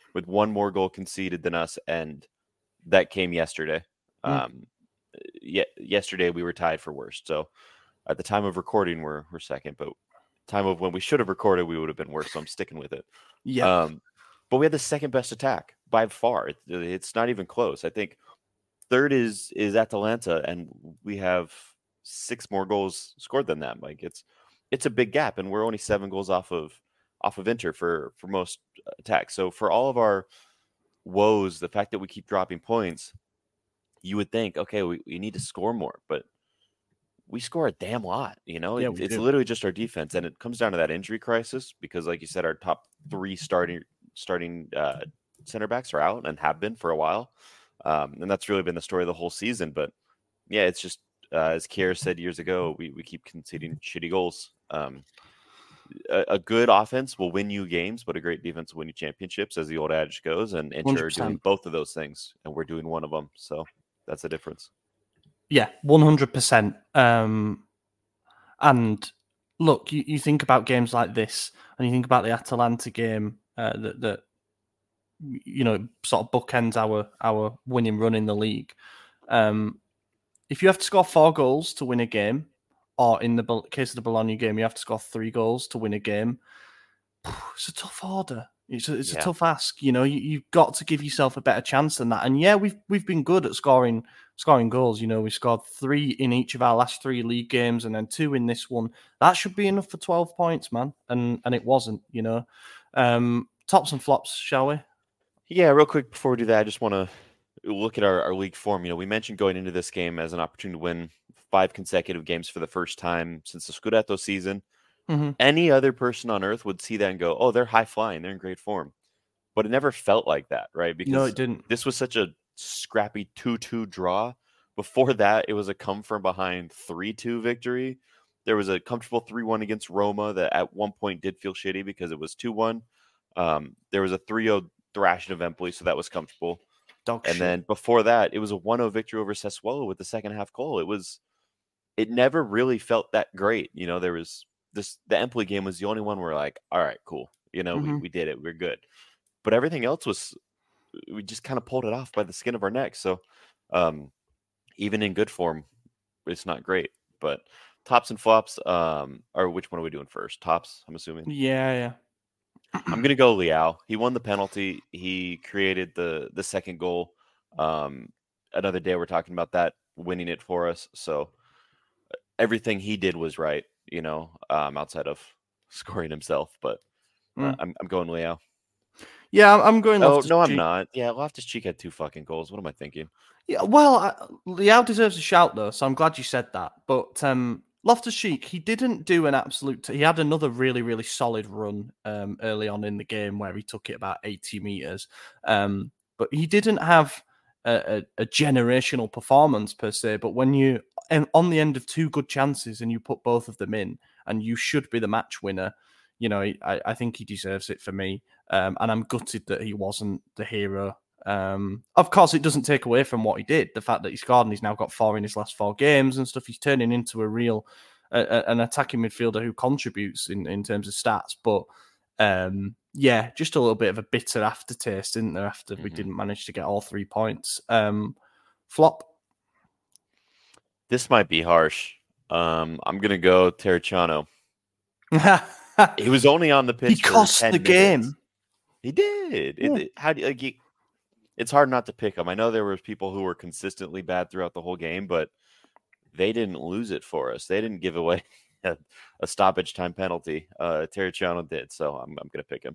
with one more goal conceded than us, and that came yesterday. Mm. Um, ye- yesterday we were tied for worst. So at the time of recording, we're we're second, but time of when we should have recorded, we would have been worse. So I'm sticking with it. Yeah. Um, but we had the second best attack by far. It, it's not even close. I think third is is Atalanta, and we have six more goals scored than them. Like it's it's a big gap, and we're only seven goals off of off of Inter for for most attacks. So for all of our woes, the fact that we keep dropping points, you would think, okay, we, we need to score more, but we score a damn lot. You know, Yeah, it, we it's do. literally just our defense, and it comes down to that injury crisis because, like you said, our top three starting starting uh, center backs are out and have been for a while, um, and that's really been the story of the whole season. But yeah, it's just uh, as Kier said years ago, we we keep conceding shitty goals. Um, a, a good offense will win you games, but a great defense will win you championships, as the old adage goes. And Inter are doing one hundred percent. both of those things, and we're doing one of them. So that's the difference. Yeah, one hundred percent. Um, and look, you, you think about games like this, and you think about the Atalanta game uh, that that you know sort of bookends our our winning run in the league. Um, if you have to score four goals to win a game, or in the Bol- case of the Bologna game, you have to score three goals to win a game. It's a tough order. It's a, it's Yeah. a tough ask. You know, you, you've got to give yourself a better chance than that. And yeah, we've we've been good at scoring scoring goals. You know, we scored three in each of our last three league games, and then two in this one. That should be enough for twelve points, man. And and it wasn't. You know, um, tops and flops, shall we? Yeah, real quick before we do that, I just want to look at our, our league form. You know, we mentioned going into this game as an opportunity to win five consecutive games for the first time since the Scudetto season. Mm-hmm. Any other person on earth would see that and go, oh, they're high flying, they're in great form. But it never felt like that, right? No, Because it didn't. this was such a scrappy two two draw. Before that, it was a come from behind three two victory. There was a comfortable three one against Roma that at one point did feel shitty because it was two one. Um, there was a three oh thrashing of Empoli, so that was comfortable. Dog And shit. then before that, it was a one oh victory over Sassuolo with the second half goal. It was, it never really felt that great. You know, there was this, the Empoli game was the only one where like, all right, cool. You know, Mm-hmm. we, we did it. We're good. But everything else was, we just kind of pulled it off by the skin of our neck. So um, even in good form, it's not great. But tops and flops, um, or which one are we doing first? Tops, I'm assuming. Yeah, yeah. I'm gonna go Leao. He won the penalty. He created the the second goal. Um, another day we're talking about that winning it for us. So everything he did was right, you know, um, outside of scoring himself. But uh, Mm. I'm I'm going Leao. Yeah, I'm- I'm going Oh Loftus no, I'm Cheek. not. Yeah, Loftus Cheek had two fucking goals. What am I thinking? Yeah, well, I, Liao deserves a shout though, so I'm glad you said that. But um, Loftus Cheek, he didn't do an absolute. T- he had another really, really solid run um, early on in the game where he took it about eighty meters, um, but he didn't have a, a, a generational performance per se. But when you and on the end of two good chances and you put both of them in, and you should be the match winner. You know, I, I think he deserves it for me, um, and I'm gutted that he wasn't the hero. Um, of course, it doesn't take away from what he did. The fact that he scored and he's now got four in his last four games and stuff. He's turning into a real uh, an attacking midfielder who contributes in, in terms of stats. But um, yeah, just a little bit of a bitter aftertaste, isn't there? After mm-hmm. we didn't manage to get all three points. Um, flop. This might be harsh. Um, I'm gonna go Terracciano. He was only on the pitch. He cost for ten the minutes. game. He did. Yeah. It, how do you, like? You, it's hard not to pick him. I know there were people who were consistently bad throughout the whole game, but they didn't lose it for us. They didn't give away a, a stoppage time penalty. Uh, Terracciano did, so I'm I'm gonna pick him.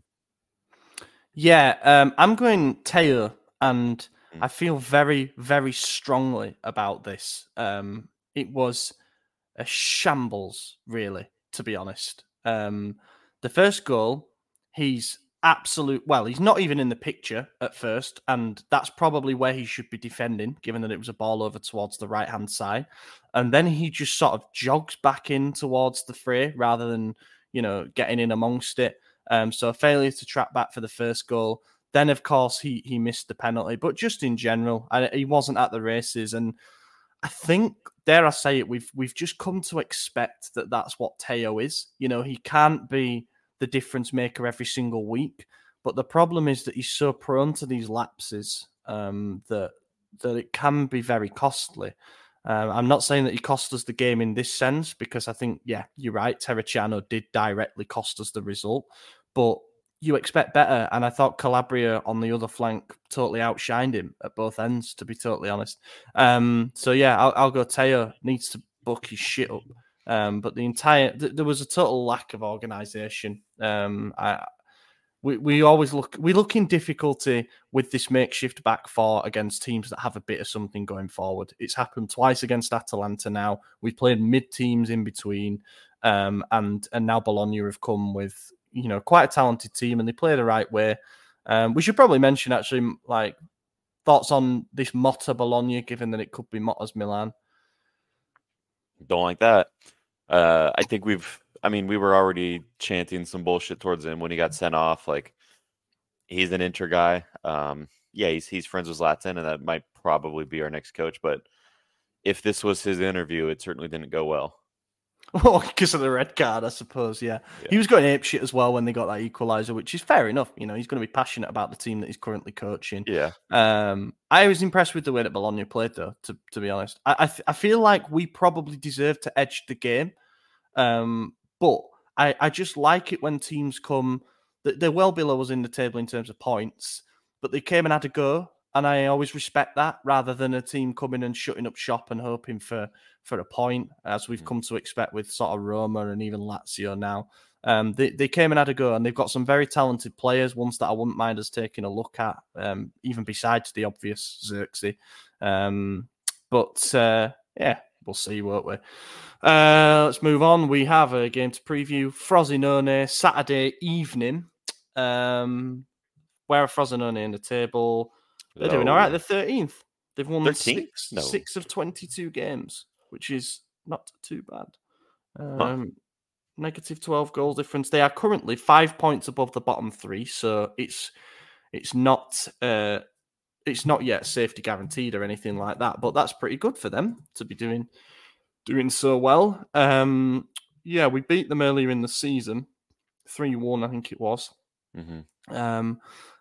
Yeah, um, I'm going Teo, and mm. I feel very, very strongly about this. Um, it was a shambles, really, to be honest. Um, the first goal, he's absolute. Well, he's not even in the picture at first, and that's probably where he should be defending, given that it was a ball over towards the right hand side. And then he just sort of jogs back in towards the fray rather than, you know, getting in amongst it. Um, so a failure to track back for the first goal. Then, of course, he he missed the penalty. But just in general, I, he wasn't at the races, and I think, dare I say it, we've we've just come to expect that that's what Teo is. You know, he can't be the difference maker every single week, But the problem is that he's so prone to these lapses um, that that it can be very costly. Um, I'm not saying that he cost us the game in this sense, because I think, yeah, you're right. Terracciano did directly cost us the result, but you expect better. And I thought Calabria on the other flank totally outshined him at both ends, to be totally honest. Um, so yeah, I'll, I'll go Teo needs to buck his shit up. Um, but the entire, th- there was a total lack of organisation. Um, I, we, we always look we look in difficulty with this makeshift back four against teams that have a bit of something going forward. It's happened twice against Atalanta now. We've played mid teams in between, um, and and now Bologna have come with, you know, quite a talented team, and they play the right way. Um, we should probably mention actually, like, thoughts on this Motta Bologna, given that it could be Motta's Milan. Don't like that. Uh, I think we've. I mean, we were already chanting some bullshit towards him when he got sent off. Like, he's an Inter guy. Um, yeah, he's he's friends with Zlatan, and that might probably be our next coach. But if this was his interview, it certainly didn't go well. Oh, because of the red card, I suppose, yeah. yeah. He was going apeshit as well when they got that equaliser, which is fair enough. You know, he's going to be passionate about the team that he's currently coaching. Yeah. Um, I was impressed with the way that Bologna played, though, to, to be honest. I, I, I feel like we probably deserve to edge the game. Um, but I, I just like it when teams come, they're well below us in the table in terms of points, but they came and had a go. And I always respect that, rather than a team coming and shutting up shop and hoping for, for a point, as we've come to expect with sort of Roma and even Lazio now. Um, they, they came and had a go, and they've got some very talented players, ones that I wouldn't mind us taking a look at, um, even besides the obvious Xerxes. Um, but, uh, yeah, we'll see, won't we? Uh, let's move on. We have a game to preview. Frosinone, Saturday evening. Um, where are Frosinone in the table? They're doing all right. They're thirteenth. They've won six, no. six of twenty-two games, which is not too bad. Um, huh. Negative twelve goal difference. They are currently five points above the bottom three, so it's it's not uh, it's not yet safety guaranteed or anything like that. But that's pretty good for them to be doing doing so well. Um, yeah, we beat them earlier in the season, three one, I think it was. Mm-hmm. Um,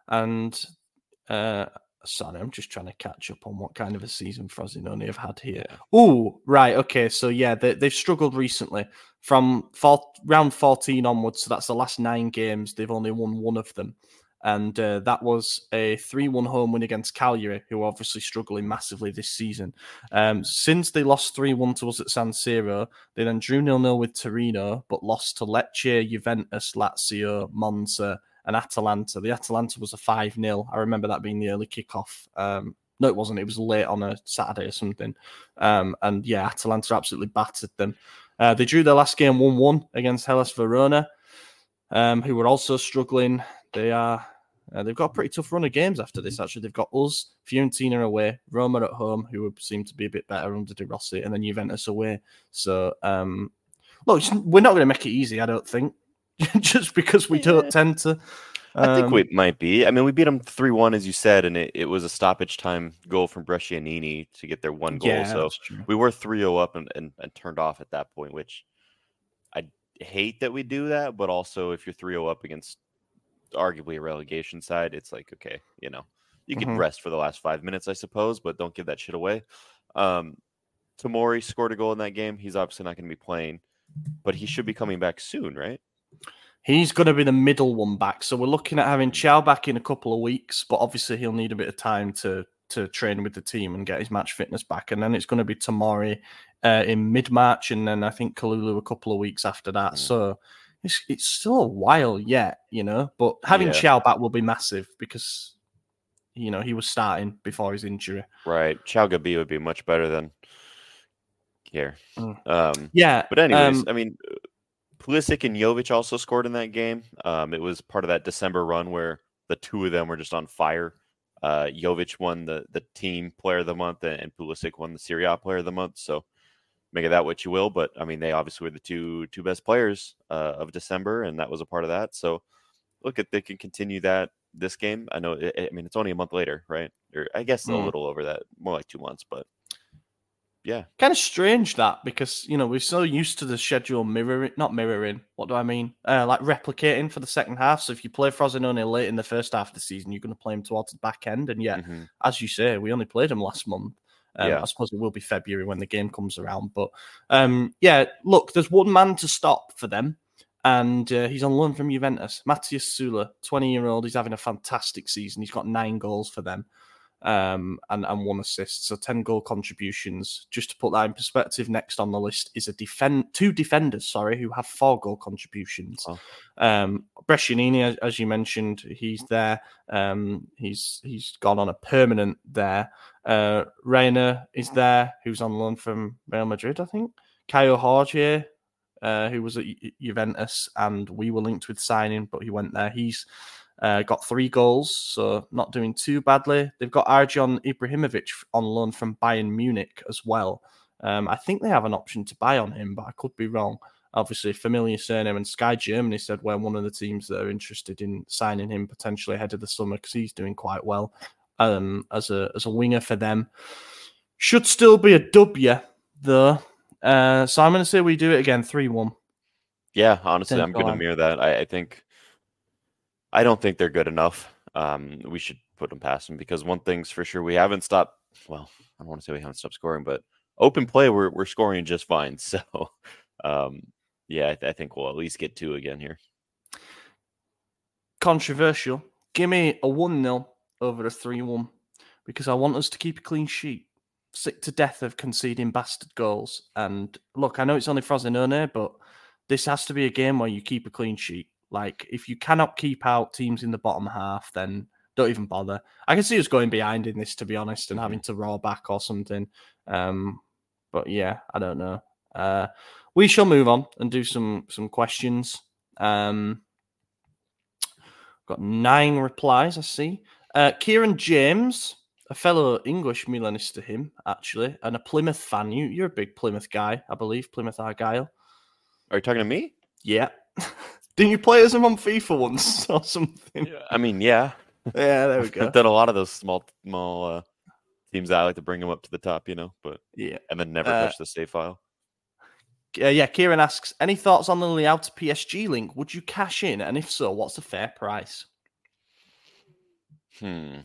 and uh, sorry, I'm just trying to catch up on what kind of a season Frosinone have had here. Oh, right, okay, so yeah, they, they've struggled recently from four, round fourteen onwards. So that's the last nine games. They've only won one of them. And uh, that was a three one home win against Cagliari, who are obviously struggling massively this season. Um, since they lost three one to us at San Siro, they then drew nil nil with Torino, but lost to Lecce, Juventus, Lazio, Monza, and Atalanta. The Atalanta was a five nil. I remember that being the early kickoff. Um, no, it wasn't. It was late on a Saturday or something. Um, and yeah, Atalanta absolutely battered them. Uh, they drew their last game one one against Hellas Verona, um, who were also struggling. They are... Uh, they've got a pretty tough run of games after this, actually. They've got us, Fiorentina away, Roma at home, who seem to be a bit better under De Rossi, and then Juventus away. So, um, look, we're not going to make it easy, I don't think, just because we don't tend to. Um, I think we might be. I mean, we beat them three one, as you said, and it, it was a stoppage time goal from Brescianini to get their one goal. Yeah, so we were three oh up and, and, and turned off at that point, which I hate that we do that, but also if you're three oh up against arguably a relegation side, it's like, okay, you know, you can mm-hmm. rest for the last five minutes, I suppose, but don't give that shit away. Um, Tomori scored a goal in that game. He's obviously not going to be playing, but he should be coming back soon, right? He's going to be the middle one back. So we're looking at having Chow back in a couple of weeks, but obviously he'll need a bit of time to to train with the team and get his match fitness back. And then it's going to be Tomori uh, in mid-March, and then I think Kalulu a couple of weeks after that. Mm. So It's, it's still a while yet, you know, but having yeah. Chow back will be massive because, you know, he was starting before his injury. Right. Chow Gabi would be much better than here. Mm. Um, yeah. But anyways, um, I mean, Pulisic and Jovic also scored in that game. Um, it was part of that December run where the two of them were just on fire. Uh, Jovic won the, the team player of the month, and Pulisic won the Serie A player of the month. So, make of that what you will, but I mean, they obviously were the two two best players uh, of December, and that was a part of that. So, look, if they can continue that this game, I know. It, I mean, it's only a month later, right? Or I guess mm. a little over that, more like two months. But Yeah. Kind of strange that, because, you know, we're so used to the schedule mirroring, not mirroring, what do I mean? Uh, like replicating for the second half. So if you play Frosinone late in the first half of the season, you're going to play them towards the back end. And yet, Mm-hmm. as you say, we only played them last month. Um, Yeah. I suppose it will be February when the game comes around. But um, yeah, look, there's one man to stop for them. And uh, he's on loan from Juventus. Matthias Sula, twenty-year-old. He's having a fantastic season. He's got nine goals for them. Um, and, and one assist, so ten goal contributions. Just to put that in perspective, next on the list is a defend two defenders, sorry, who have four goal contributions. Oh. Um, Brescianini, as, as you mentioned, he's there. Um, he's he's gone on a permanent there. Uh, Reina is there, who's on loan from Real Madrid, I think. Caio Jorge, uh, who was at Ju- Juventus, and we were linked with signing, but he went there. He's Uh, got three goals, so not doing too badly. They've got Arjan Ibrahimovic on loan from Bayern Munich as well. Um, I think they have an option to buy on him, but I could be wrong. Obviously, familiar surname, and Sky Germany said we're one of the teams that are interested in signing him potentially ahead of the summer because he's doing quite well um, as a as a winger for them. Should still be a W, though. Uh, so I'm going to say we do it again, three one. Yeah, honestly, Same I'm going to goal. mirror that. I, I think I don't think they're good enough. Um, we should put them past them because one thing's for sure, we haven't stopped. Well, I don't want to say we haven't stopped scoring, but open play, we're we're scoring just fine. So, um, yeah, I, th- I think we'll at least get two again here. Controversial. Give me a one nil over a three one because I want us to keep a clean sheet. Sick to death of conceding bastard goals. And look, I know it's only Frosinone, but this has to be a game where you keep a clean sheet. Like, if you cannot keep out teams in the bottom half, then don't even bother. I can see us going behind in this, to be honest, and Mhm. having to roar back or something. Um, but yeah, I don't know. Uh, we shall move on and do some some questions. Um, got nine replies, I see. Uh, Kieran James, a fellow English Milanista, him actually, and a Plymouth fan. You, you're a big Plymouth guy, I believe. Plymouth Argyle. Are you talking to me? Yeah. Didn't you play as him on FIFA once or something? Yeah. I mean, yeah. Yeah, there we go. I've done a lot of those small, small uh, teams. I like to bring them up to the top, you know, but Yeah. and then never Uh, touch the save file. Uh, yeah, Kieran asks, any thoughts on the Leao to P S G link? Would you cash in? And if so, what's the fair price? Hmm.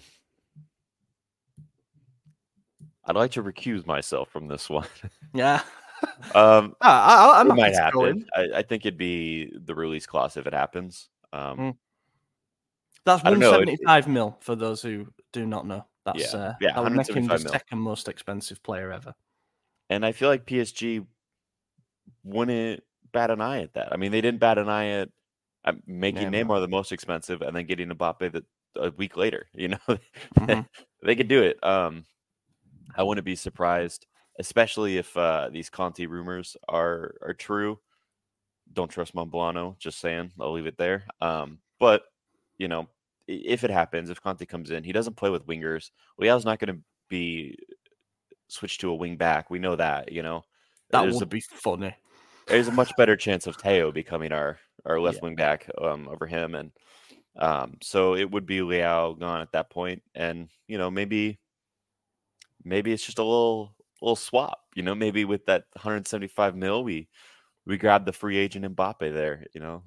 I'd like to recuse myself from this one. Yeah. um, Ah, I, I'm it happy might to go happen. in. I, I think it'd be the release clause if it happens. Um, Hmm. That's I don't one know, it- seventy-five mil for those who do not know. That's Yeah, uh, yeah, that would make him the one seventy-five mil. second most expensive player ever. And I feel like P S G wouldn't bat an eye at that. I mean, they didn't bat an eye at uh, making Neymar. Neymar the most expensive and then getting Mbappe the, a week later. You know, Mhm. they could do it. Um, I wouldn't be surprised, especially if uh, these Conte rumors are are true. Don't trust Monblano. Just saying. I'll leave it there. Um, but you know, i- if it happens, if Conte comes in, he doesn't play with wingers. Leao's not going to be switched to a wing back. We know that. You know, That there's would a be funny. there's a much better chance of Teo becoming our our left Yeah. wing back um, over him, and um, so it would be Leao gone at that point, and you know maybe maybe it's just a little little swap, you know, maybe with that one hundred seventy-five mil, we we grab the free agent Mbappe there, you know.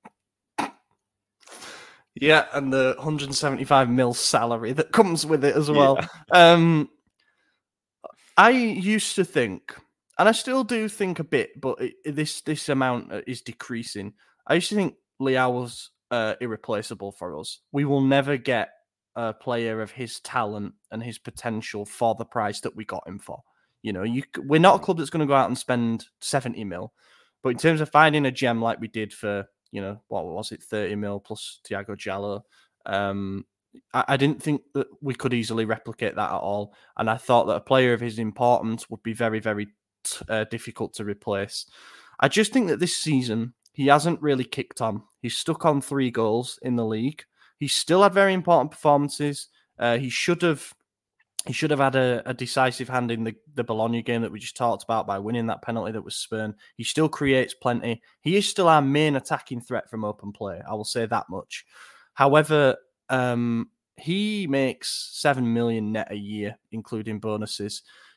Yeah, and the one hundred seventy-five mil salary that comes with it as Yeah. well. Um, I used to think, and I still do think a bit, but it, it- this this amount uh, is decreasing. I used to think Leao was uh, irreplaceable for us. We will never get a player of his talent and his potential for the price that we got him for. You know, you c- we're not a club that's going to go out and spend seventy mil, but in terms of finding a gem like we did for, you know, what was it, thirty mil plus Thiago Jallo, um, I, I didn't think that we could easily replicate that at all. And I thought that a player of his importance would be very, very t- uh, difficult to replace. I just think that this season, he hasn't really kicked on. He's stuck on three goals in the league. He's still had very important performances. Uh, he should have he should have had a, a decisive hand in the, the Bologna game that we just talked about by winning that penalty that was spurned. He still creates plenty. He is still our main attacking threat from open play. I will say that much. However, um, he makes seven million net a year, including bonuses.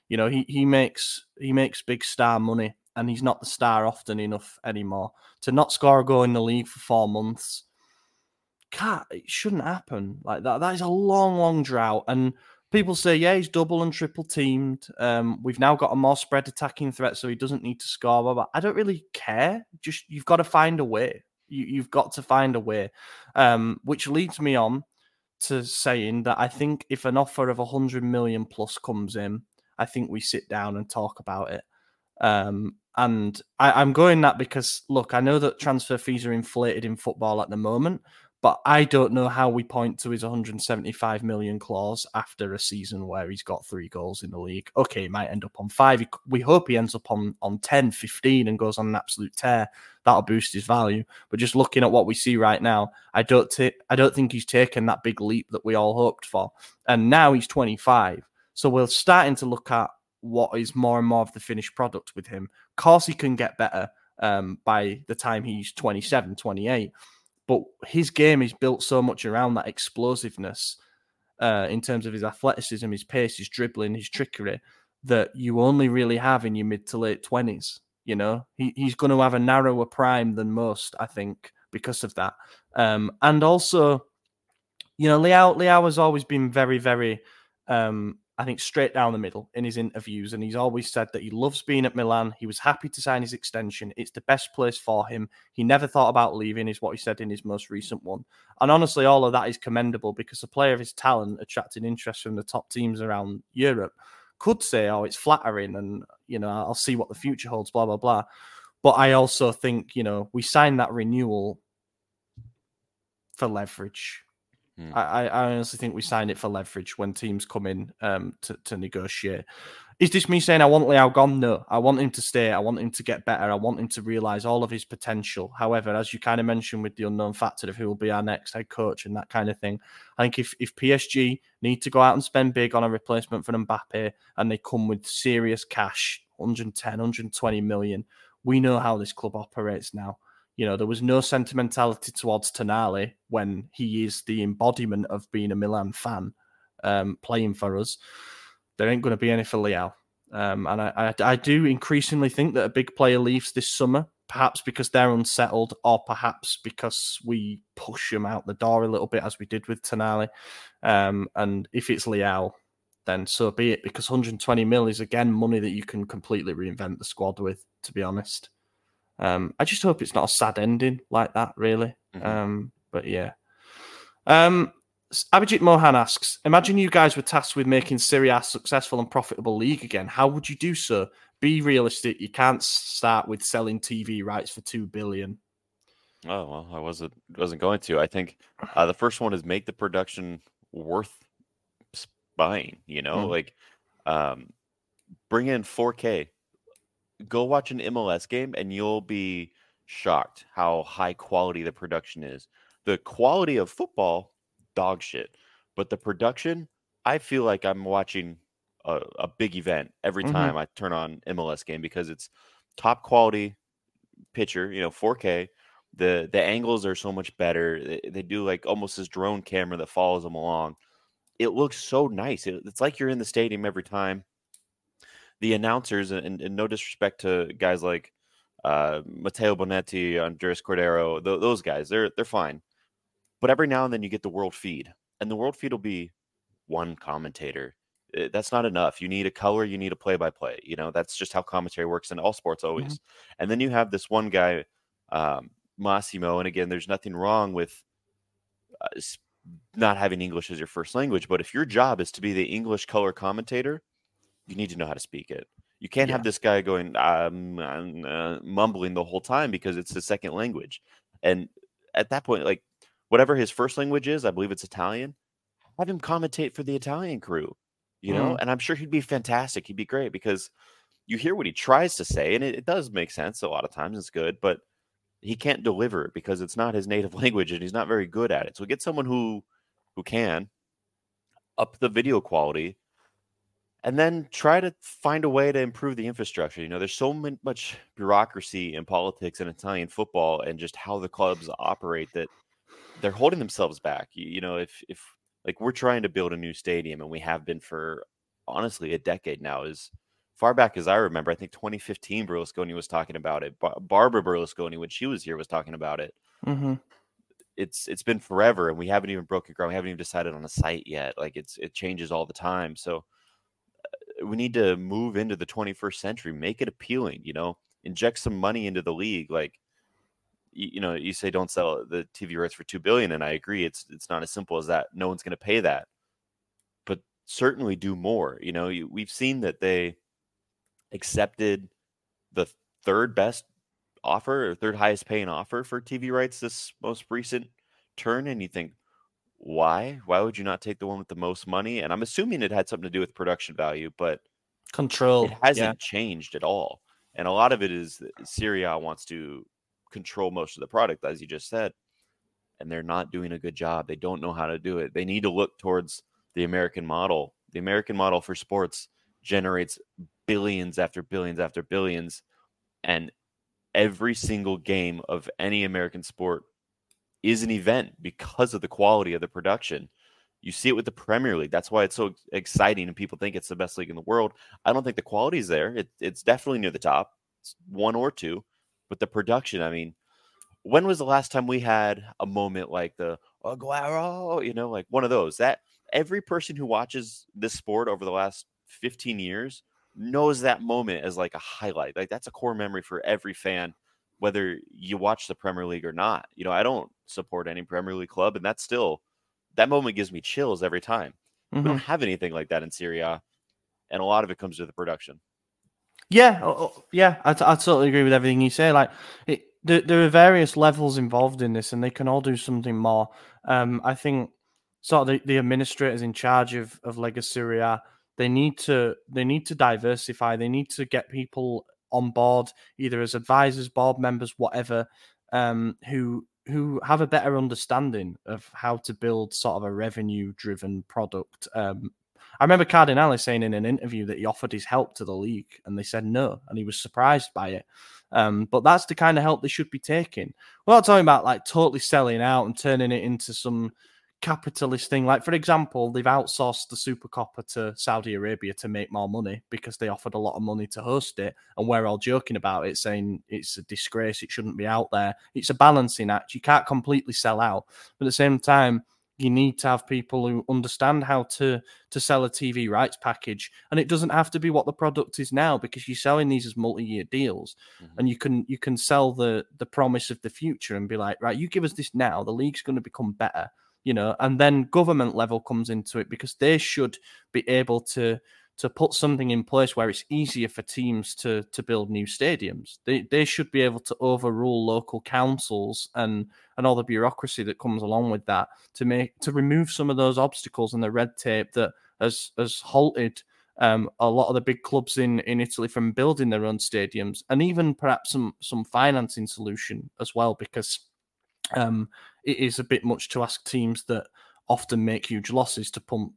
You know, he he makes he makes big star money, and he's not the star often enough anymore. To not score a goal in the league for four months, can't it shouldn't happen like that. That is a long, long drought. And people say, yeah, he's double and triple teamed. Um, we've now got a more spread attacking threat, so he doesn't need to score. Blah, blah. I don't really care. Just you've got to find a way. You, you've got to find a way. Um, which leads me on to saying that I think if an offer of a hundred million plus comes in, I think we sit down and talk about it. Um, and I, I'm going that because, look, I know that transfer fees are inflated in football at the moment, but I don't know how we point to his one hundred seventy-five million clause after a season where he's got three goals in the league. Okay, he might end up on five. We hope he ends up on, on ten, fifteen and goes on an absolute tear. That'll boost his value. But just looking at what we see right now, I don't, t- I don't think he's taken that big leap that we all hoped for. And now he's twenty-five. So we're starting to look at what is more and more of the finished product with him. Of course, he can get better um, by the time he's twenty-seven, twenty-eight. But his game is built so much around that explosiveness uh, in terms of his athleticism, his pace, his dribbling, his trickery, that you only really have in your mid to late twenties. You know, he, he's going to have a narrower prime than most, I think, because of that. Um, and also, you know, Leao, Leao has always been very, very, um, I think, straight down the middle in his interviews. And he's always said that he loves being at Milan. He was happy to sign his extension. It's the best place for him. He never thought about leaving, is what he said in his most recent one. And honestly, all of that is commendable because a player of his talent, attracting interest from the top teams around Europe, could say, oh, it's flattering and, you know, I'll see what the future holds, blah, blah, blah. But I also think, you know, we signed that renewal for leverage. Hmm. I, I honestly think we signed it for leverage when teams come in um, to, to negotiate. Is this me saying I want Leao gone? No. I want him to stay. I want him to get better. I want him to realise all of his potential. However, as you kind of mentioned with the unknown factor of who will be our next head coach and that kind of thing, I think if, if P S G need to go out and spend big on a replacement for Mbappe and they come with serious cash, one hundred ten, one hundred twenty million, we know how this club operates now. You know, there was no sentimentality towards Tonali when he is the embodiment of being a Milan fan um, playing for us. There ain't going to be any for Leao. Um, and I, I, I do increasingly think that a big player leaves this summer, perhaps because they're unsettled or perhaps because we push them out the door a little bit as we did with Tonali. Um, and if it's Leao, then so be it, because one hundred twenty mil is, again, money that you can completely reinvent the squad with, to be honest. Um, I just hope it's not a sad ending like that, really. Mm-hmm. Um, but yeah. Um, Abhijit Mohan asks, imagine you guys were tasked with making Serie A a successful and profitable league again. How would you do so? Be realistic. You can't start with selling T V rights for two billion dollars. Oh, well, I wasn't, wasn't going to. I think uh, the first one is make the production worth buying, you know, mm. like um, bring in four K. Go watch an M L S game and you'll be shocked how high quality the production is. The quality of football, dog shit. But the production, I feel like I'm watching a, a big event every time mm-hmm. I turn on M L S game because it's top quality picture, you know, four K. The the angles are so much better. They, they do like almost this drone camera that follows them along. It looks so nice. It, it's like you're in the stadium every time. The announcers, and, and no disrespect to guys like uh, Matteo Bonetti, Andres Cordero, th- those guys, they're they're fine. But every now and then you get the world feed, and the world feed will be one commentator. That's not enough. You need a color, you need a play-by-play. You know, that's just how commentary works in all sports always. Mm-hmm. And then you have this one guy, um, Massimo, and again, there's nothing wrong with uh, not having English as your first language, but if your job is to be the English color commentator, you need to know how to speak it. You can't yeah. have this guy going um, uh, mumbling the whole time because it's his second language. And at that point, like whatever his first language is, I believe it's Italian, have him commentate for the Italian crew, you know? Mm. And I'm sure he'd be fantastic. He'd be great because you hear what he tries to say and it, it does make sense. A lot of times it's good, but he can't deliver it because it's not his native language and he's not very good at it. So get someone who, who can up the video quality. And then try to find a way to improve the infrastructure. You know, there's so much bureaucracy in politics and Italian football and just how the clubs operate that they're holding themselves back. You, you know, if, if like we're trying to build a new stadium and we have been for honestly a decade now. As far back as I remember, I think twenty fifteen Berlusconi was talking about it. Bar- Barbara Berlusconi, when she was here, was talking about it. Mm-hmm. It's it's been forever, and we haven't even broken ground. We haven't even decided on a site yet. Like it's it changes all the time. So uh, we need to move into the twenty-first century, make it appealing. You know, inject some money into the league. Like you, you know, you say don't sell the T V rights for two billion, and I agree. It's it's not as simple as that. No one's going to pay that, but certainly do more. You know, you, we've seen that they accepted the third best offer or third highest paying offer for T V rights this most recent turn, and you think, why? Why would you not take the one with the most money? And I'm assuming it had something to do with production value, but Control. it hasn't Yeah. changed at all. And a lot of it is that Serie A wants to control most of the product, as you just said, and they're not doing a good job. They don't know how to do it. They need to look towards the American model. The American model for sports generates billions after billions after billions, and every single game of any American sport is an event because of the quality of the production. You see it with the Premier League. That's why it's so exciting and people think it's the best league in the world. I don't think the quality is there. It, it's definitely near the top. It's one or two. But the production, I mean, when was the last time we had a moment like the Aguero, you know, like one of those? That every person who watches this sport over the last fifteen years knows that moment as like a highlight. Like that's a core memory for every fan, whether you watch the Premier League or not. You know, I don't support any Premier League club, and that's still that moment gives me chills every time. We Mm-hmm. don't have anything like that in Serie A, and a lot of it comes to the production. Yeah, oh, oh, yeah, I, t- I totally agree with everything you say. Like, it, there, there are various levels involved in this, and they can all do something more. Um, I think sort of the, the administrators in charge of of Lega Serie A, they need to they need to diversify. They need to get people on board, either as advisors, board members, whatever, um, who who have a better understanding of how to build sort of a revenue driven product. Um, I remember Cardinale saying in an interview that he offered his help to the league and they said no, and he was surprised by it. Um, but that's the kind of help they should be taking. We're not talking about like totally selling out and turning it into some capitalist thing. Like, for example, they've outsourced the Super Coppa to Saudi Arabia to make more money because they offered a lot of money to host it. And we're all joking about it, saying it's a disgrace, it shouldn't be out there. It's a balancing act. You can't completely sell out. But at the same time, you need to have people who understand how to to sell a T V rights package, and it doesn't have to be what the product is now because you're selling these as multi-year deals, mm-hmm. and you can you can sell the the promise of the future and be like, right, you give us this now, the league's going to become better, you know, and then government level comes into it because they should be able to to put something in place where it's easier for teams to to build new stadiums. They they should be able to overrule local councils and and all the bureaucracy that comes along with that to make to remove some of those obstacles and the red tape that has has halted um, a lot of the big clubs in, in Italy from building their own stadiums, and even perhaps some some financing solution as well, because um, it is a bit much to ask teams that often make huge losses to pump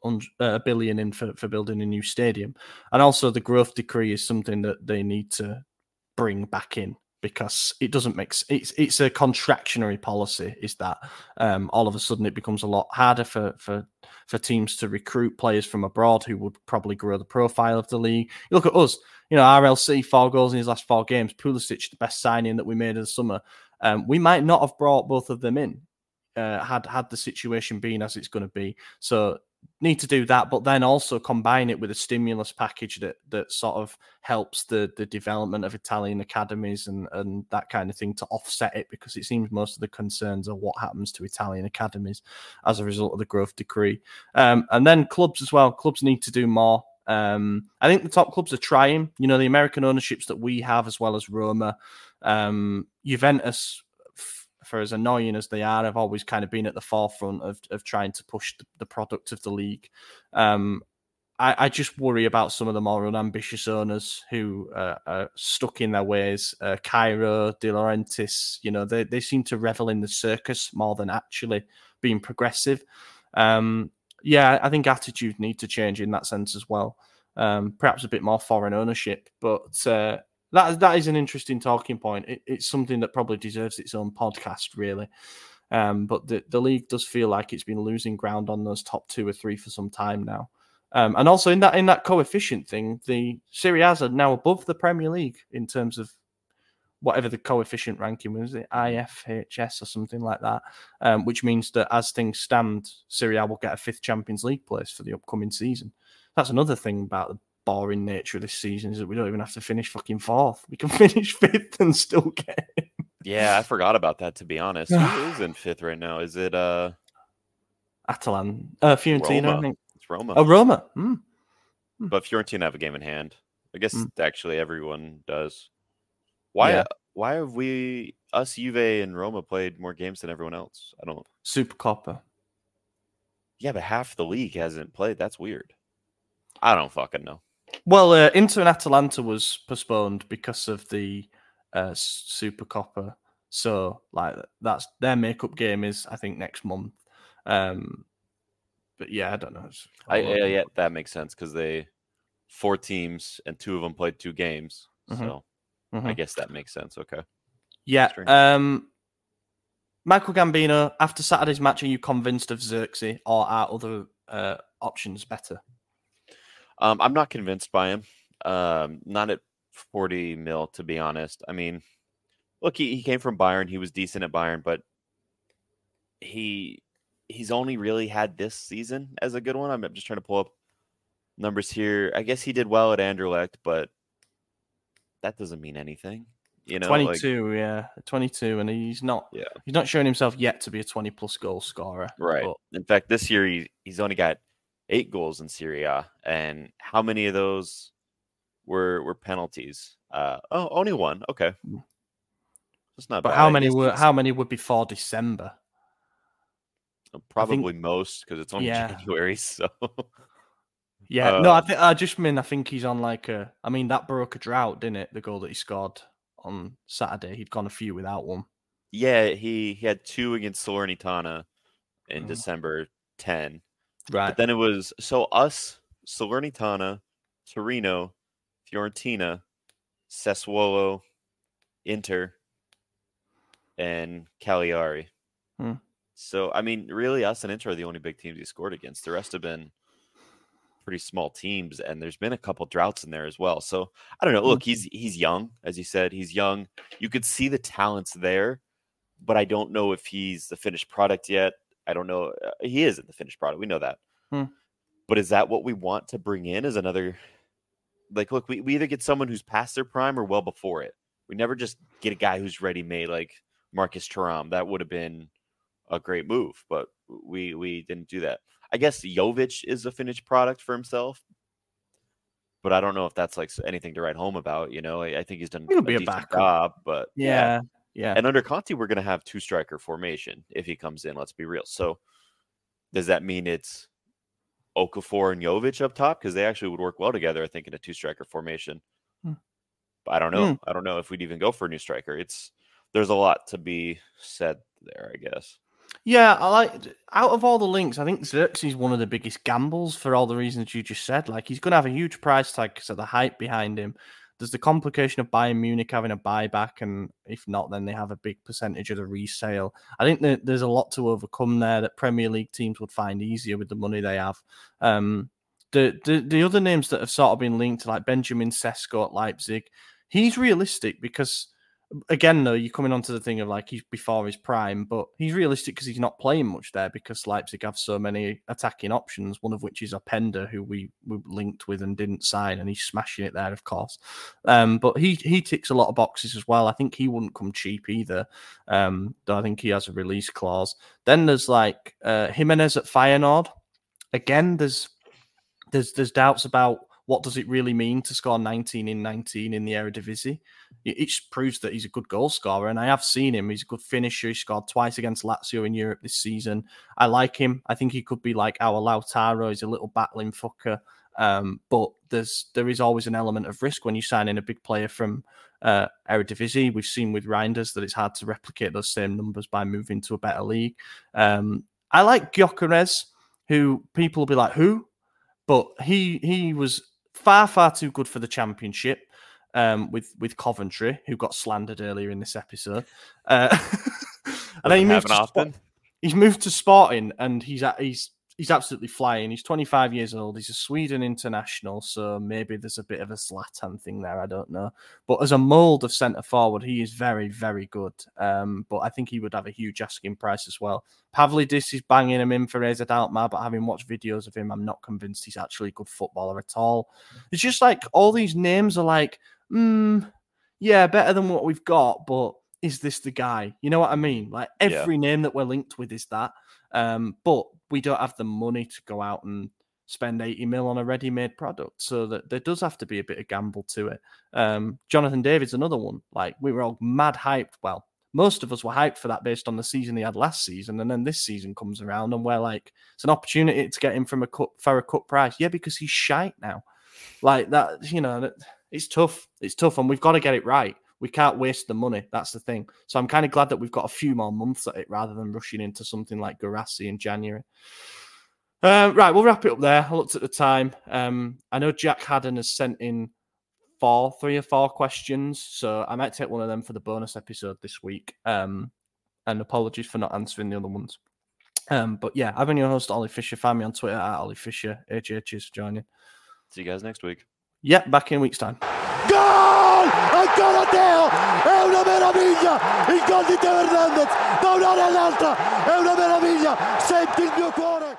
a billion in for, for building a new stadium. And also the growth decree is something that they need to bring back in because it doesn't make it's it's a contractionary policy. Is that um, all of a sudden it becomes a lot harder for for for teams to recruit players from abroad who would probably grow the profile of the league. You look at us, you know, R L C, four goals in his last four games. Pulisic, the best signing that we made in the summer. Um, we might not have brought both of them in uh, had had the situation been as it's going to be. So need to do that, but then also combine it with a stimulus package that that sort of helps the the development of Italian academies and and that kind of thing to offset it, because it seems most of the concerns are what happens to Italian academies as a result of the growth decree. Um, and then clubs as well. Clubs need to do more. Um, I think the top clubs are trying. You know, the American ownerships that we have, as well as Roma, um, Juventus, for as annoying as they are, have always kind of been at the forefront of, of trying to push the, the product of the league. Um, I, I just worry about some of the more unambitious owners who uh, are stuck in their ways. Uh, Cairo, De Laurentiis, you know, they, they seem to revel in the circus more than actually being progressive. Um, yeah, I think attitudes need to change in that sense as well. Um, perhaps a bit more foreign ownership, but uh, That that is an interesting talking point. It, it's something that probably deserves its own podcast, really. Um, but the, the league does feel like it's been losing ground on those top two or three for some time now. Um, and also in that in that coefficient thing, the Serie A's are now above the Premier League in terms of whatever the coefficient ranking was, it I F H S or something like that, um, which means that as things stand, Serie A will get a fifth Champions League place for the upcoming season. That's another thing about the boring nature of this season is that we don't even have to finish fucking fourth. We can finish fifth and still get it. Yeah, I forgot about that, to be honest. Who is in fifth right now? Is it uh Atalan, uh, Fiorentina, Roma? I think. It's Roma. Oh, Roma. Mm. But Fiorentina have a game in hand. I guess Mm. actually everyone does. Why Yeah. why have we us Juve and Roma played more games than everyone else? I don't Supercoppa. Yeah, but half the league hasn't played. That's weird. I don't fucking know. Well, uh, Inter and Atalanta was postponed because of the uh, Supercoppa. So, like, that's their makeup game is, I think, next month. Um, but yeah, I don't know. It's I all over yeah, the yeah place. that makes sense because they four teams and two of them played two games. Mhm. So I Mhm. guess that makes sense. Okay. Yeah. Strange. Um, Michael Gambino, after Saturday's match, are you convinced of Xerxes or are other uh, options better? Um, I'm not convinced by him. Um, not at forty mil, to be honest. I mean, look, he, he came from Bayern. He was decent at Bayern, but he he's only really had this season as a good one. I'm just trying to pull up numbers here. I guess he did well at Anderlecht, but that doesn't mean anything. You know, like twenty-two, yeah, twenty-two, and he's not. yeah, He's not showing himself yet to be a twenty-plus goal scorer. right. But In fact, this year he, he's only got eight goals in Serie A, and how many of those were were penalties? Uh, oh, only one. Okay, Mm. that's not but bad. how I many guess were he's- how many would be for December? Probably most because it's only yeah. January. So Yeah, no, I Um, think I just mean I think he's on like a. I mean that broke a drought, didn't it? The goal that he scored on Saturday, he'd gone a few without one. yeah, he he had two against Salernitana in Mm. December ten, Right. but then it was so us Salernitana, Torino, Fiorentina, Sassuolo, Inter, and Cagliari. Hmm. So I mean, really, us and Inter are the only big teams he scored against. The rest have been pretty small teams, and there's been a couple droughts in there as well. So I don't know. Look, he's he's young, as you said. He's young. You could see the talents there, but I don't know if he's the finished product yet. I don't know. Uh, he isn't the finished product. We know that. Hmm. But is that what we want to bring in as another? Like, look, we, we either get someone who's past their prime or well before it. We never just get a guy who's ready made like Marcus Thuram. That would have been a great move, but we we didn't do that. I guess Jovic is a finished product for himself, but I don't know if that's like anything to write home about. You know, I, I think he's done He'll a be a decent backup. job, but Yeah, yeah. And under Conte, we're going to have two striker formation if he comes in. Let's be real. So does that mean it's Okafor and Jovic up top? Because they actually would work well together, I think, in a two striker formation. Hmm. But I don't know. Hmm. I don't know if we'd even go for a new striker. It's there's a lot to be said there, I guess. Yeah, I like out of all the links, I think Xerxes is one of the biggest gambles for all the reasons you just said. Like he's going to have a huge price tag because of the hype behind him. There's the complication of Bayern Munich having a buyback, and if not, then they have a big percentage of the resale. I think that there's a lot to overcome there that Premier League teams would find easier with the money they have. Um, the, the the other names that have sort of been linked, like Benjamin Sesko at Leipzig, he's realistic because, again, though, you're coming onto the thing of like he's before his prime, but he's realistic because he's not playing much there because Leipzig have so many attacking options, one of which is Openda, who we, we linked with and didn't sign, and he's smashing it there, of course. Um, but he he ticks a lot of boxes as well. I think he wouldn't come cheap either, um, though I think he has a release clause. Then there's like uh, Jimenez at Feyenoord. Again, there's there's there's doubts about what does it really mean to score nineteen in nineteen in the Eredivisie. It proves that he's a good goal scorer, and I have seen him. He's a good finisher. He scored twice against Lazio in Europe this season. I like him. I think he could be like our Lautaro. He's a little battling fucker, um, but there's there is always an element of risk when you sign in a big player from uh, Eredivisie. We've seen with Reinders that it's hard to replicate those same numbers by moving to a better league. Um, I like Gyökeres, who people will be like, who? But he he was far, far too good for the Championship. Um, with with Coventry, who got slandered earlier in this episode, uh, and then he moved, to often. Sport, he's moved to Sporting, and he's at, he's he's absolutely flying. He's twenty-five years old. He's a Sweden international, so maybe there's a bit of a Zlatan thing there. I don't know. But as a mould of centre forward, he is very, very good. Um, but I think he would have a huge asking price as well. Pavlidis is banging him in for A Z Alkmaar, but having watched videos of him, I'm not convinced he's actually a good footballer at all. It's just like all these names are like, hmm, yeah, better than what we've got, but is this the guy? You know what I mean? Like every yeah. name that we're linked with is that. Um, but we don't have the money to go out and spend eighty mil on a ready-made product. So that there does have to be a bit of gamble to it. Um, Jonathan David's another one. Like we were all mad hyped. Well, most of us were hyped for that based on the season he had last season. And then this season comes around and we're like, it's an opportunity to get him from a cut for a cut price. Yeah, because he's shite now. Like that, you know, it's tough. It's tough. And we've got to get it right. We can't waste the money. That's the thing. So I'm kind of glad that we've got a few more months at it rather than rushing into something like Guirassy in January. Uh, right, we'll wrap it up there. I looked at the time. Um, I know Jack Haddon has sent in four, three or four questions, so I might take one of them for the bonus episode this week. Um, and apologies for not answering the other ones. Um, but yeah, I've been your host, Ollie Fisher. Find me on Twitter at Ollie Fisher. H H is joining. See you guys next week. Yeah, back in a week's time. Gol! Ancora Teo! È una meraviglia! Il gol di Teo Hernandez da un'area all'altra! È una meraviglia! Senti il mio cuore!